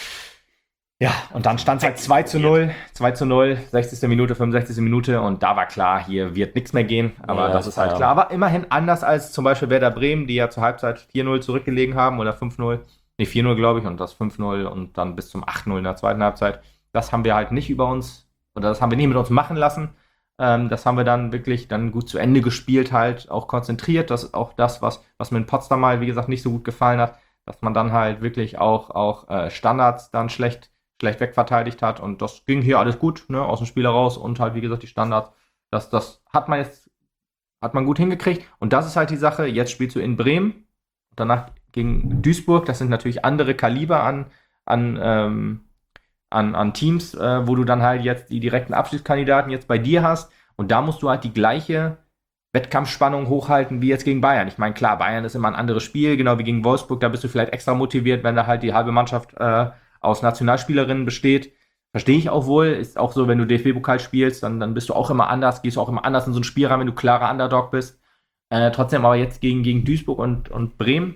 Ja, und dann stand es halt zwei zu null, zwei zu null, sechzigste Minute, fünfundsechzigste Minute und da war klar, hier wird nichts mehr gehen, aber ja, das ist halt ja. klar. Aber immerhin anders als zum Beispiel Werder Bremen, die ja zur Halbzeit vier null zurückgelegen haben oder fünf null, nee, vier null glaube ich und das fünf null und dann bis zum acht null in der zweiten Halbzeit. Das haben wir halt nicht über uns, oder das haben wir nicht mit uns machen lassen. Ähm, das haben wir dann wirklich dann gut zu Ende gespielt halt, auch konzentriert. Das ist auch das, was, was mir in Potsdam mal, wie gesagt, nicht so gut gefallen hat, dass man dann halt wirklich auch, auch äh, Standards dann schlecht schlecht wegverteidigt hat und das ging hier alles gut, ne, aus dem Spiel heraus und halt, wie gesagt, die Standards, das, das hat man jetzt, hat man gut hingekriegt und das ist halt die Sache, jetzt spielst du in Bremen, danach gegen Duisburg, das sind natürlich andere Kaliber an, an, ähm, an, an Teams, äh, wo du dann halt jetzt die direkten Abschlusskandidaten jetzt bei dir hast und da musst du halt die gleiche Wettkampfspannung hochhalten wie jetzt gegen Bayern. Ich meine, klar, Bayern ist immer ein anderes Spiel, genau wie gegen Wolfsburg, da bist du vielleicht extra motiviert, wenn da halt die halbe Mannschaft äh, aus Nationalspielerinnen besteht. Verstehe ich auch wohl. Ist auch so, wenn du D F B-Pokal spielst, dann, dann bist du auch immer anders, gehst du auch immer anders in so ein Spiel rein, wenn du klarer Underdog bist. Äh, trotzdem aber jetzt gegen, gegen Duisburg und, und Bremen,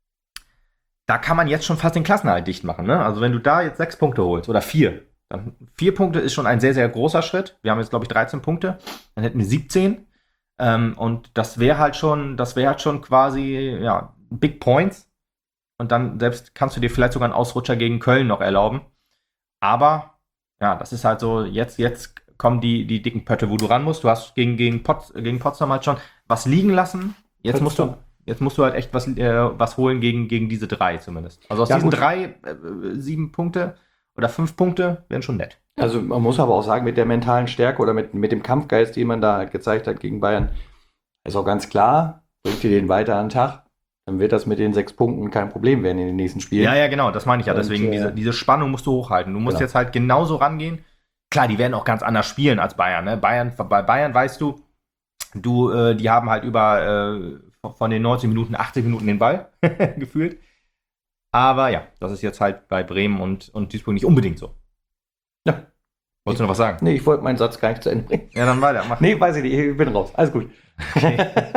da kann man jetzt schon fast den Klassenerhalt dicht machen. Ne? Also wenn du da jetzt sechs Punkte holst oder vier, dann vier Punkte ist schon ein sehr, sehr großer Schritt. Wir haben jetzt, glaube ich, dreizehn Punkte. Dann hätten wir siebzehn. Ähm, und das wäre halt schon, das wäre halt schon quasi, ja, Big Points. Und dann selbst kannst du dir vielleicht sogar einen Ausrutscher gegen Köln noch erlauben. Aber, ja, das ist halt so, jetzt, jetzt kommen die, die dicken Pötte, wo du ran musst. Du hast gegen, gegen, Pot, gegen Potsdam halt schon was liegen lassen. Jetzt musst du, jetzt musst du halt echt was, äh, was holen gegen, gegen diese drei zumindest. Also aus ja, diesen gut. drei, äh, sieben Punkte oder fünf Punkte wären schon nett. Also man muss aber auch sagen, mit der mentalen Stärke oder mit, mit dem Kampfgeist, den man da halt gezeigt hat gegen Bayern, ist auch ganz klar, bringt ihr den weiter an den Tag, dann wird das mit den sechs Punkten kein Problem werden in den nächsten Spielen. Ja, ja, genau, das meine ich ja. Und, Deswegen, äh, diese, diese Spannung musst du hochhalten. Du musst genau. jetzt halt genauso rangehen. Klar, die werden auch ganz anders spielen als Bayern. Ne? Bayern bei Bayern weißt du, du äh, die haben halt über äh, von den neunzig Minuten, achtzig Minuten den Ball gefühlt. Aber ja, das ist jetzt halt bei Bremen und, und Duisburg nicht unbedingt so. Ja. Wolltest du noch was sagen? Nee, ich wollte meinen Satz gar nicht zu Ende bringen. Ja, dann weiter. Mach. Nee, weiß ich nicht, ich bin raus. Alles gut. Okay.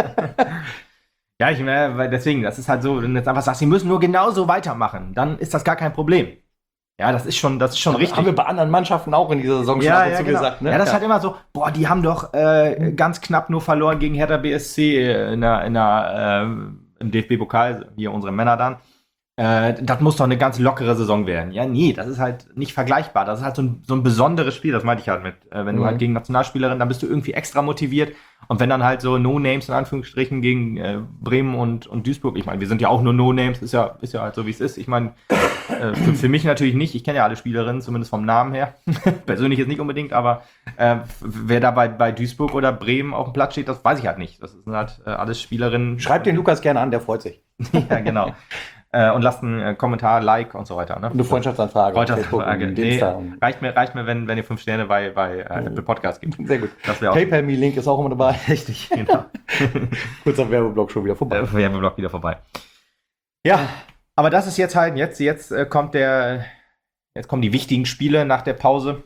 Ja, ich meine, weil deswegen, das ist halt so, wenn du jetzt einfach sagst, sie müssen nur genauso weitermachen, dann ist das gar kein Problem. Ja, das ist schon, das ist schon Das richtig. haben wir bei anderen Mannschaften auch in dieser Saison schon Ja, ab und ja, zu genau. gesagt. Ne? Ja, das ist halt immer so, boah, die haben doch äh, ganz knapp nur verloren gegen Hertha B S C in der, in der, äh, im D F B-Pokal, hier unsere Männer dann. Äh, das muss doch eine ganz lockere Saison werden. Ja, nee, das ist halt nicht vergleichbar. Das ist halt so ein, so ein besonderes Spiel, das meinte ich halt mit. Äh, wenn Mhm. du halt gegen Nationalspielerin, dann bist du irgendwie extra motiviert. Und wenn dann halt so No-Names in Anführungsstrichen gegen äh, Bremen und, und Duisburg, ich meine, wir sind ja auch nur No-Names, ist ja, ist ja halt so, wie es ist. Ich meine, äh, für, für mich natürlich nicht. Ich kenne ja alle Spielerinnen, zumindest vom Namen her. Persönlich jetzt nicht unbedingt, aber äh, wer da bei, bei Duisburg oder Bremen auf dem Platz steht, das weiß ich halt nicht. Das sind halt äh, alles Spielerinnen. Schreibt den Lukas gerne an, der freut sich. Ja, genau. Äh, und lasst einen äh, Kommentar, Like und so weiter. Ne? Eine Freundschaftsanfrage. auf Facebook Freundschaftsanfrage. und Nee, Insta und- reicht mir, reicht mir wenn, wenn ihr fünf Sterne bei, bei äh, Apple Podcast gibt. Sehr gut. Das wäre auch PayPal-Me-Link ist auch immer dabei. richtig, genau. Kurzer Werbeblock schon wieder vorbei. äh, Werbeblock wieder vorbei. Ja, aber das ist jetzt halt, jetzt, jetzt äh, kommt der, jetzt kommen die wichtigen Spiele nach der Pause.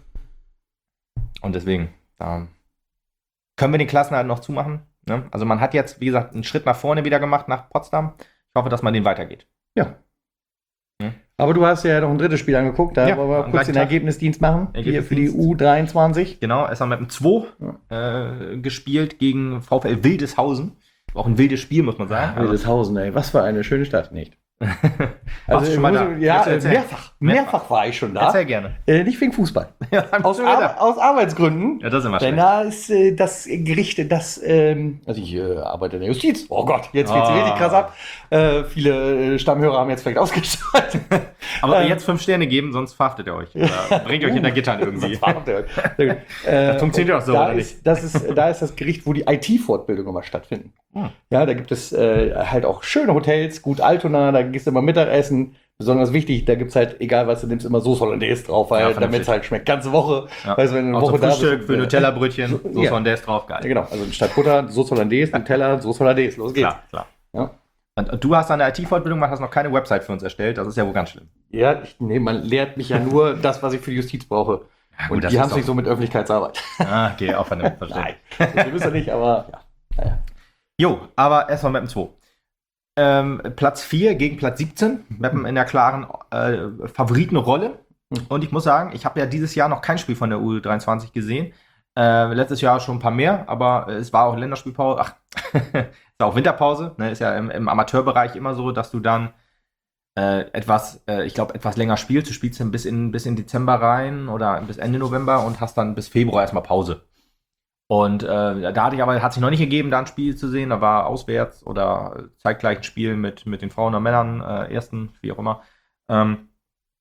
Und deswegen ähm, können wir den Klassenerhalt noch zumachen. Ne? Also man hat jetzt, wie gesagt, einen Schritt nach vorne wieder gemacht nach Potsdam. Ich hoffe, dass man den weitergeht. Ja. Hm? Aber du hast ja noch ein drittes Spiel angeguckt, da Ja, wollen wir am kurz gleichen den Tag. Ergebnisdienst machen. Hier für die Ergebnisdienst. U dreiundzwanzig. Genau, S M M zwei äh, gespielt gegen VfL Wildeshausen. Auch ein wildes Spiel, muss man sagen. Wildeshausen, ey, was für eine schöne Stadt, nicht? Warst du schon mal muss- da? Ja, Willst du erzählen? mehrfach, mehrfach war ich schon da. Erzähl gerne. Äh, nicht wegen Fußball. Ja, hab ich Aus, schon Ar gedacht. aus Arbeitsgründen. Ja, das ist immer Denn schlecht. da ist äh, das Gericht, das, ähm, also ich äh, arbeite in der Justiz. Oh Gott, jetzt geht's Ah. richtig krass ab. Äh, viele äh, Stammhörer haben jetzt vielleicht ausgeschaltet. Aber ähm, jetzt fünf Sterne geben, sonst verhaftet ihr euch. Oder bringt euch hinter Gittern irgendwie. Das war der- Sehr gut. Äh, Das funktioniert und auch so, da oder ist, das ist, da ist das Gericht, wo die I T-Fortbildung immer stattfinden. Hm. Ja, da gibt es äh, halt auch schöne Hotels, gut Altona, da gehst du immer Mittagessen. Besonders wichtig, da gibt es halt, egal was du nimmst, immer Soße Hollandaise drauf, weil Ja, damit vernünftig. es halt schmeckt. Ganze Woche. Ja. Weißt du, wenn du eine Auch Woche zum da Frühstück bist, für äh, Nutella-Brötchen, so- Soße ja. Hollandaise drauf, Ja, geil. genau, also statt Butter, Soße Hollandaise, Nutella, Soße Hollandaise, los geht's. Klar, klar. Ja. Und, und du hast eine I T-Fortbildung gemacht, hast noch keine Website für uns erstellt. Das ist ja wohl ganz schlimm. Ja, ich, nee, man lehrt mich ja nur das, was ich für die Justiz brauche. Ja, gut, Und das die ist haben es auch- nicht so mit Öffentlichkeitsarbeit. Ah, okay, auch von dem Verständnis. Nein, so ist er nicht, aber ja. Naja. Jo, aber erstmal Mappen zwei. Ähm, Platz vier gegen Platz siebzehn. Mappen in der klaren äh, Favoritenrolle. Mhm. Und ich muss sagen, ich habe ja dieses Jahr noch kein Spiel von der U dreiundzwanzig gesehen. Äh, letztes Jahr schon ein paar mehr, aber es war auch Länderspielpause. Ach, es war auch Winterpause. Ne? Ist ja im, im Amateurbereich immer so, dass du dann äh, etwas, äh, ich glaube, etwas länger spielst. Du spielst dann bis in, bis in Dezember rein oder bis Ende November und hast dann bis Februar erstmal Pause. Und äh, da hatte ich aber, hat sich noch nicht gegeben, da ein Spiel zu sehen. Da war auswärts oder zeitgleich ein Spiel mit, mit den Frauen und Männern, äh, ersten, wie auch immer. Ähm,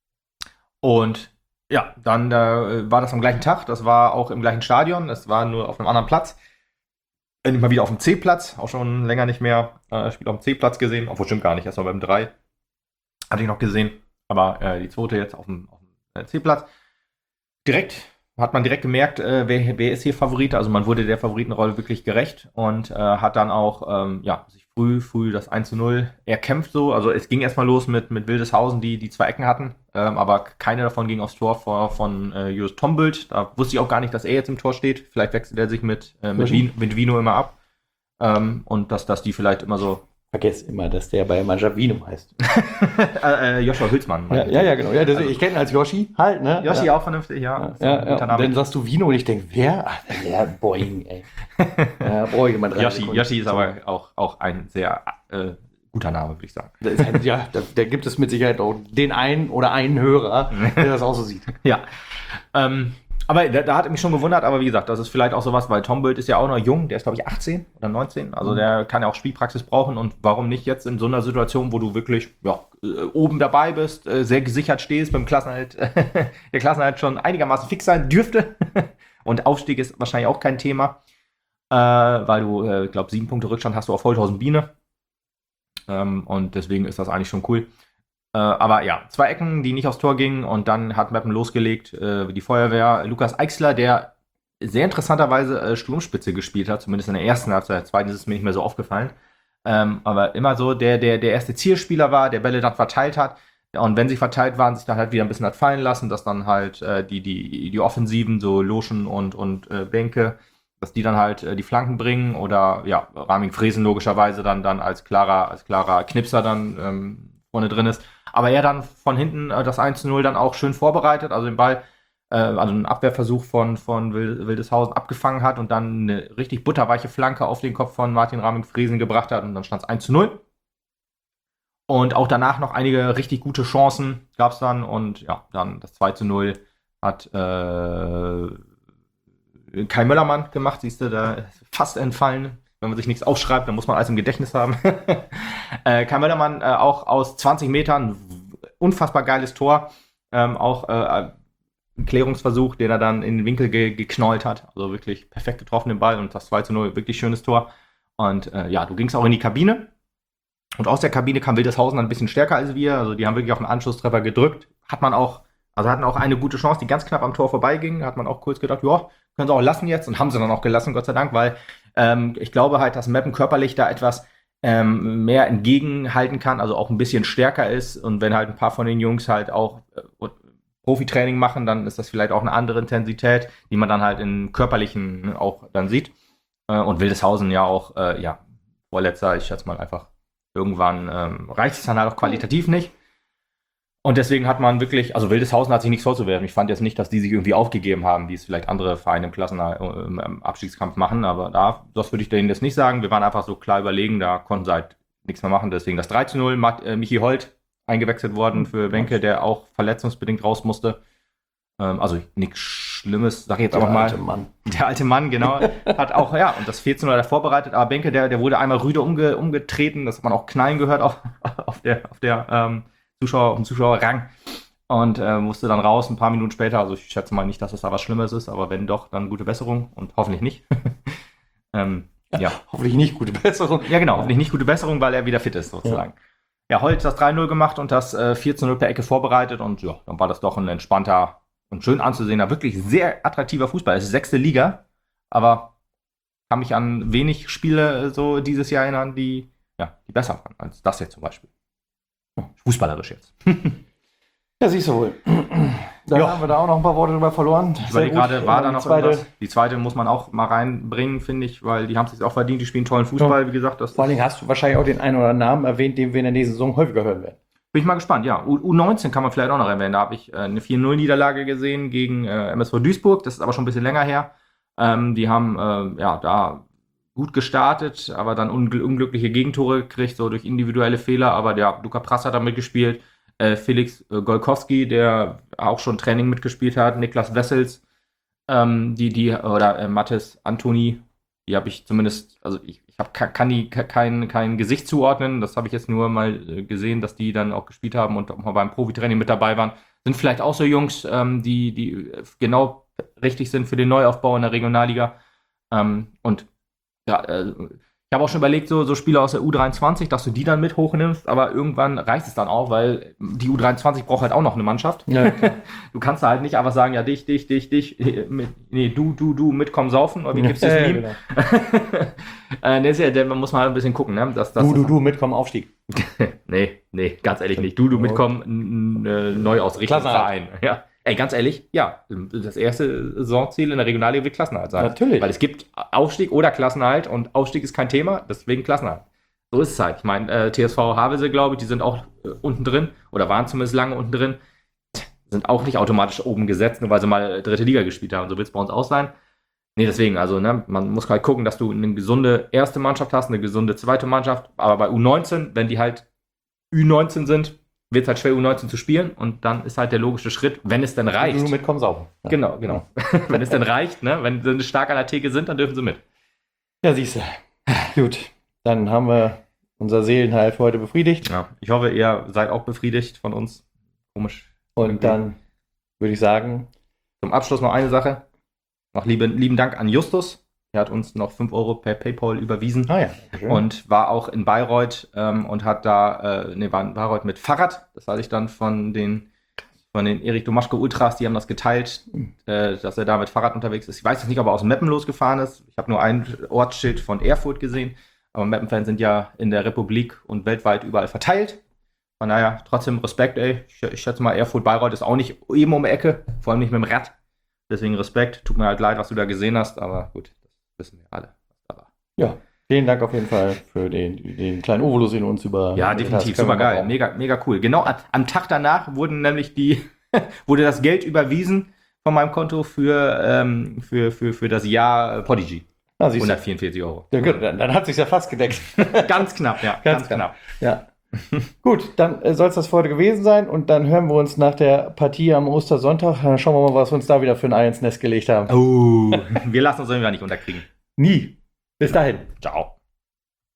und ja, dann äh, war das am gleichen Tag. Das war auch im gleichen Stadion. Das war nur auf einem anderen Platz. Endlich mal wieder auf dem C-Platz. Auch schon länger nicht mehr äh, Spiel auf dem C-Platz gesehen. Obwohl, stimmt gar nicht. Erst mal beim drei hatte ich noch gesehen. Aber äh, die zweite jetzt auf dem, auf dem äh, C-Platz. Direkt hat man direkt gemerkt, äh, wer, wer ist hier Favorit. Also man wurde der Favoritenrolle wirklich gerecht und äh, hat dann auch ähm, ja, sich früh, früh das eins zu null erkämpft so. Also es ging erstmal los mit, mit Wildeshausen, die die zwei Ecken hatten. Ähm, aber keine davon ging aufs Tor vor, von äh, Jus Tombild. Da wusste ich auch gar nicht, dass er jetzt im Tor steht. Vielleicht wechselt er sich mit, äh, mit, Vino, mit Vino immer ab. Ähm, und dass, dass die vielleicht immer so. Vergesst immer, dass der bei Manjavino heißt. äh, äh, Joshua Hülsmann. Ja, ja, ja, genau. Ja, das, Also- ich kenne ihn als Yoshi halt, ne? Yoshi ja. auch vernünftig, ja. Ja, Ist ein ja, guter ja. Und Name. dann sagst du Vino und ich denke, wer? Ach, der Boing, ey. Ja, brauche ich jemand drei Yoshi, Sekunden. Yoshi ist aber auch, auch ein sehr äh, guter Name, würde ich sagen. Da ist ein, ja, da, da gibt es mit Sicherheit auch den einen oder einen Hörer, der das auch so sieht. Ja. Ähm, Aber da, da hat mich schon gewundert, aber wie gesagt, das ist vielleicht auch sowas, weil Tom Büldt ist ja auch noch jung, der ist glaube ich achtzehn oder neunzehn, also mhm. der kann ja auch Spielpraxis brauchen und warum nicht jetzt in so einer Situation, wo du wirklich ja, oben dabei bist, sehr gesichert stehst, beim Klassenerhalt, der Klassenerhalt schon einigermaßen fix sein dürfte und Aufstieg ist wahrscheinlich auch kein Thema, äh, weil du, ich äh, glaube, sieben Punkte Rückstand hast du auf Holthausen Biene ähm, und deswegen ist das eigentlich schon cool. Äh, aber ja, zwei Ecken, die nicht aufs Tor gingen und dann hat Meppen losgelegt, äh, die Feuerwehr. Lukas Eichsler, der sehr interessanterweise äh, Sturmspitze gespielt hat, zumindest in der ersten Halbzeit, in der zweiten ist es mir nicht mehr so aufgefallen. Ähm, aber immer so der, der, der erste Zielspieler war, der Bälle dann verteilt hat. Und wenn sie verteilt waren, sich dann halt wieder ein bisschen hat fallen lassen, dass dann halt äh, die, die, die Offensiven, so Loschen und, und äh, Benke, dass die dann halt äh, die Flanken bringen oder ja, Raming Fresen logischerweise dann, dann als klarer, als klarer Knipser dann ähm, vorne drin ist. Aber er dann von hinten äh, das eins zu null dann auch schön vorbereitet, also den Ball, äh, also einen Abwehrversuch von, von Wildeshausen abgefangen hat und dann eine richtig butterweiche Flanke auf den Kopf von Martin Raming-Friesen gebracht hat und dann stand es eins zu null. Und auch danach noch einige richtig gute Chancen gab es dann und ja, dann das zwei zu null hat äh, Kai Möllermann gemacht, siehst du, da ist fast entfallen. Wenn man sich nichts aufschreibt, dann muss man alles im Gedächtnis haben. äh, Kai Möllermann äh, auch aus zwanzig Metern, unfassbar geiles Tor. Ähm, auch äh, ein Klärungsversuch, den er dann in den Winkel ge- geknallt hat. Also wirklich perfekt getroffen den Ball und das zwei zu null, wirklich schönes Tor. Und äh, ja, du gingst auch in die Kabine. Und aus der Kabine kam Wildeshausen dann ein bisschen stärker als wir. Also die haben wirklich auf den Anschlusstreffer gedrückt. Hat man auch, also hatten auch eine gute Chance, die ganz knapp am Tor vorbeiging. Hat man auch kurz gedacht, ja, können sie auch lassen jetzt. Und haben sie dann auch gelassen, Gott sei Dank, weil ähm, ich glaube halt, dass Meppen körperlich da etwas ähm, mehr entgegenhalten kann, also auch ein bisschen stärker ist. Und wenn halt ein paar von den Jungs halt auch äh, Profitraining machen, dann ist das vielleicht auch eine andere Intensität, die man dann halt im Körperlichen auch dann sieht. Äh, und Wildeshausen ja auch, äh, ja, vorletzter, ich schätze mal einfach, irgendwann ähm, reicht es dann halt auch qualitativ nicht. Und deswegen hat man wirklich, also Wildeshausen hat sich nichts vorzuwerfen. Ich fand jetzt nicht, dass die sich irgendwie aufgegeben haben, wie es vielleicht andere Vereine im Klassen im Abstiegskampf machen, aber da, das würde ich denen jetzt nicht sagen. Wir waren einfach so klar überlegen, da konnten sie halt nichts mehr machen. Deswegen das drei zu null, Mat- äh, Michi Holt eingewechselt worden für Wenke, der auch verletzungsbedingt raus musste. Ähm, also nichts Schlimmes, sag ich jetzt einfach mal. Der alte Mann. Der alte Mann, genau. Hat auch, ja, und das vier zu null vorbereitet. Aber Benke, der, der wurde einmal rüde umge, umgetreten. Das hat man auch knallen gehört auf, auf der, auf der ähm, Zuschauer, auf dem Zuschauerrang. Und äh, musste dann raus ein paar Minuten später. Also ich schätze mal nicht, dass das da was Schlimmes ist. Aber wenn doch, dann gute Besserung. Und hoffentlich nicht. ähm, ja. ja. Hoffentlich nicht gute Besserung. Ja, genau. Hoffentlich nicht gute Besserung, weil er wieder fit ist, sozusagen. Ja, ja Holt das drei null gemacht und das äh, vier zu null per Ecke vorbereitet. Und ja, dann war das doch ein entspannter und schön anzusehener, wirklich sehr attraktiver Fußball. Es ist sechste Liga, aber kann mich an wenig Spiele so dieses Jahr erinnern, die, ja, die besser waren als das jetzt zum Beispiel. Fußballerisch jetzt. Ja, siehst du wohl. Dann ja. haben wir da auch noch ein paar Worte drüber verloren. Ich überlege gerade, war da noch zweite. irgendwas? Die zweite muss man auch mal reinbringen, finde ich, weil die haben es sich auch verdient, die spielen tollen Fußball, ja. wie gesagt. Das Vor allen Dingen hast du wahrscheinlich auch den einen oder anderen Namen erwähnt, den wir in der nächsten Saison häufiger hören werden. Bin ich mal gespannt, ja. U neunzehn kann man vielleicht auch noch erwähnen. Da habe ich äh, eine vier null Niederlage gesehen gegen äh, M S V Duisburg. Das ist aber schon ein bisschen länger her. Ähm, die haben äh, ja da gut gestartet, aber dann ungl unglückliche Gegentore gekriegt, so durch individuelle Fehler. Aber der Luca Prass hat da mitgespielt. Äh, Felix äh, Golkowski, der auch schon Training mitgespielt hat. Niklas Wessels, ähm, die, die, oder äh, Mathis Antoni, die habe ich zumindest, also ich Ich hab, kann die kein, kein Gesicht zuordnen. Das habe ich jetzt nur mal gesehen, dass die dann auch gespielt haben und auch mal beim Profitraining mit dabei waren. Sind vielleicht auch so Jungs, ähm, die, die genau richtig sind für den Neuaufbau in der Regionalliga. Ähm, und ja, äh, ich habe auch schon überlegt, so, so Spieler aus der U dreiundzwanzig, dass du die dann mit hochnimmst, aber irgendwann reicht es dann auch, weil die U dreiundzwanzig braucht halt auch noch eine Mannschaft. Ja, du kannst da halt nicht einfach sagen, ja, dich, dich, dich, dich, nee, du, du, du, mitkommen, saufen, oder wie gibt's das ja, Meme? Ja, genau. äh, das ist ja, man muss mal halt ein bisschen gucken, ne? Dass, dass du, du, du, mitkommen, Aufstieg. nee, nee, ganz ehrlich nicht. Du, du, mitkommen, äh, neu ausrichten Verein. Ja. Ey, ganz ehrlich, ja, das erste Saisonziel in der Regionalliga wird Klassenerhalt sein. Natürlich. Weil es gibt Aufstieg oder Klassenerhalt und Aufstieg ist kein Thema, deswegen Klassenerhalt. So ist es halt. Ich meine, äh, T S V Havelse, glaube ich, die sind auch äh, unten drin oder waren zumindest lange unten drin, sind auch nicht automatisch oben gesetzt, nur weil sie mal dritte Liga gespielt haben. So wird es bei uns auch sein. Nee, deswegen, also, ne, man muss halt gucken, dass du eine gesunde erste Mannschaft hast, eine gesunde zweite Mannschaft, aber bei U neunzehn, wenn die halt Ü neunzehn sind, wird es halt schwer, U neunzehn zu spielen und dann ist halt der logische Schritt, wenn es denn reicht. Nur mitkommen, sauber. Ja. Genau, genau. Wenn es denn reicht, ne? Wenn sie stark an der Theke sind, dann dürfen sie mit. Ja, siehst du. Gut, dann haben wir unser Seelenheil für heute befriedigt. Ja, ich hoffe, ihr seid auch befriedigt von uns. Komisch. Und dann würde ich sagen, zum Abschluss noch eine Sache. Noch lieben, lieben Dank an Justus. Er hat uns noch fünf Euro per PayPal überwiesen. ah ja, schön. Und war auch in Bayreuth ähm, und hat da, äh, ne, war in Bayreuth mit Fahrrad. Das hatte ich dann von den, von den Erik Domaschko Ultras, die haben das geteilt, äh, dass er da mit Fahrrad unterwegs ist. Ich weiß jetzt nicht, ob er aus Meppen losgefahren ist. Ich habe nur ein Ortsschild von Erfurt gesehen. Aber Meppen-Fans sind ja in der Republik und weltweit überall verteilt. Von daher trotzdem Respekt, ey. Ich, ich schätze mal, Erfurt-Bayreuth ist auch nicht eben um die Ecke, vor allem nicht mit dem Rad. Deswegen Respekt. Tut mir halt leid, was du da gesehen hast, aber gut, das wissen wir alle. Ja, vielen Dank auf jeden Fall für den, den kleinen Ovolus, den du uns über. Ja, definitiv, super geil. Mega, mega cool. Genau am, am Tag danach wurden nämlich die, wurde das Geld überwiesen von meinem Konto für, ähm, für, für, für das Jahr Podigy. Ah, hundertvierundvierzig Euro. Ja, gut, dann, dann hat sich ja fast gedeckt. Ganz knapp, ja. Ganz, ganz knapp. Ja. Gut, dann äh, soll es das für heute gewesen sein und dann hören wir uns nach der Partie am Ostersonntag. Dann schauen wir mal, was wir uns da wieder für ein Ei ins Nest gelegt haben. Oh, wir lassen uns irgendwie nicht unterkriegen. Nie. Bis dahin. Ciao.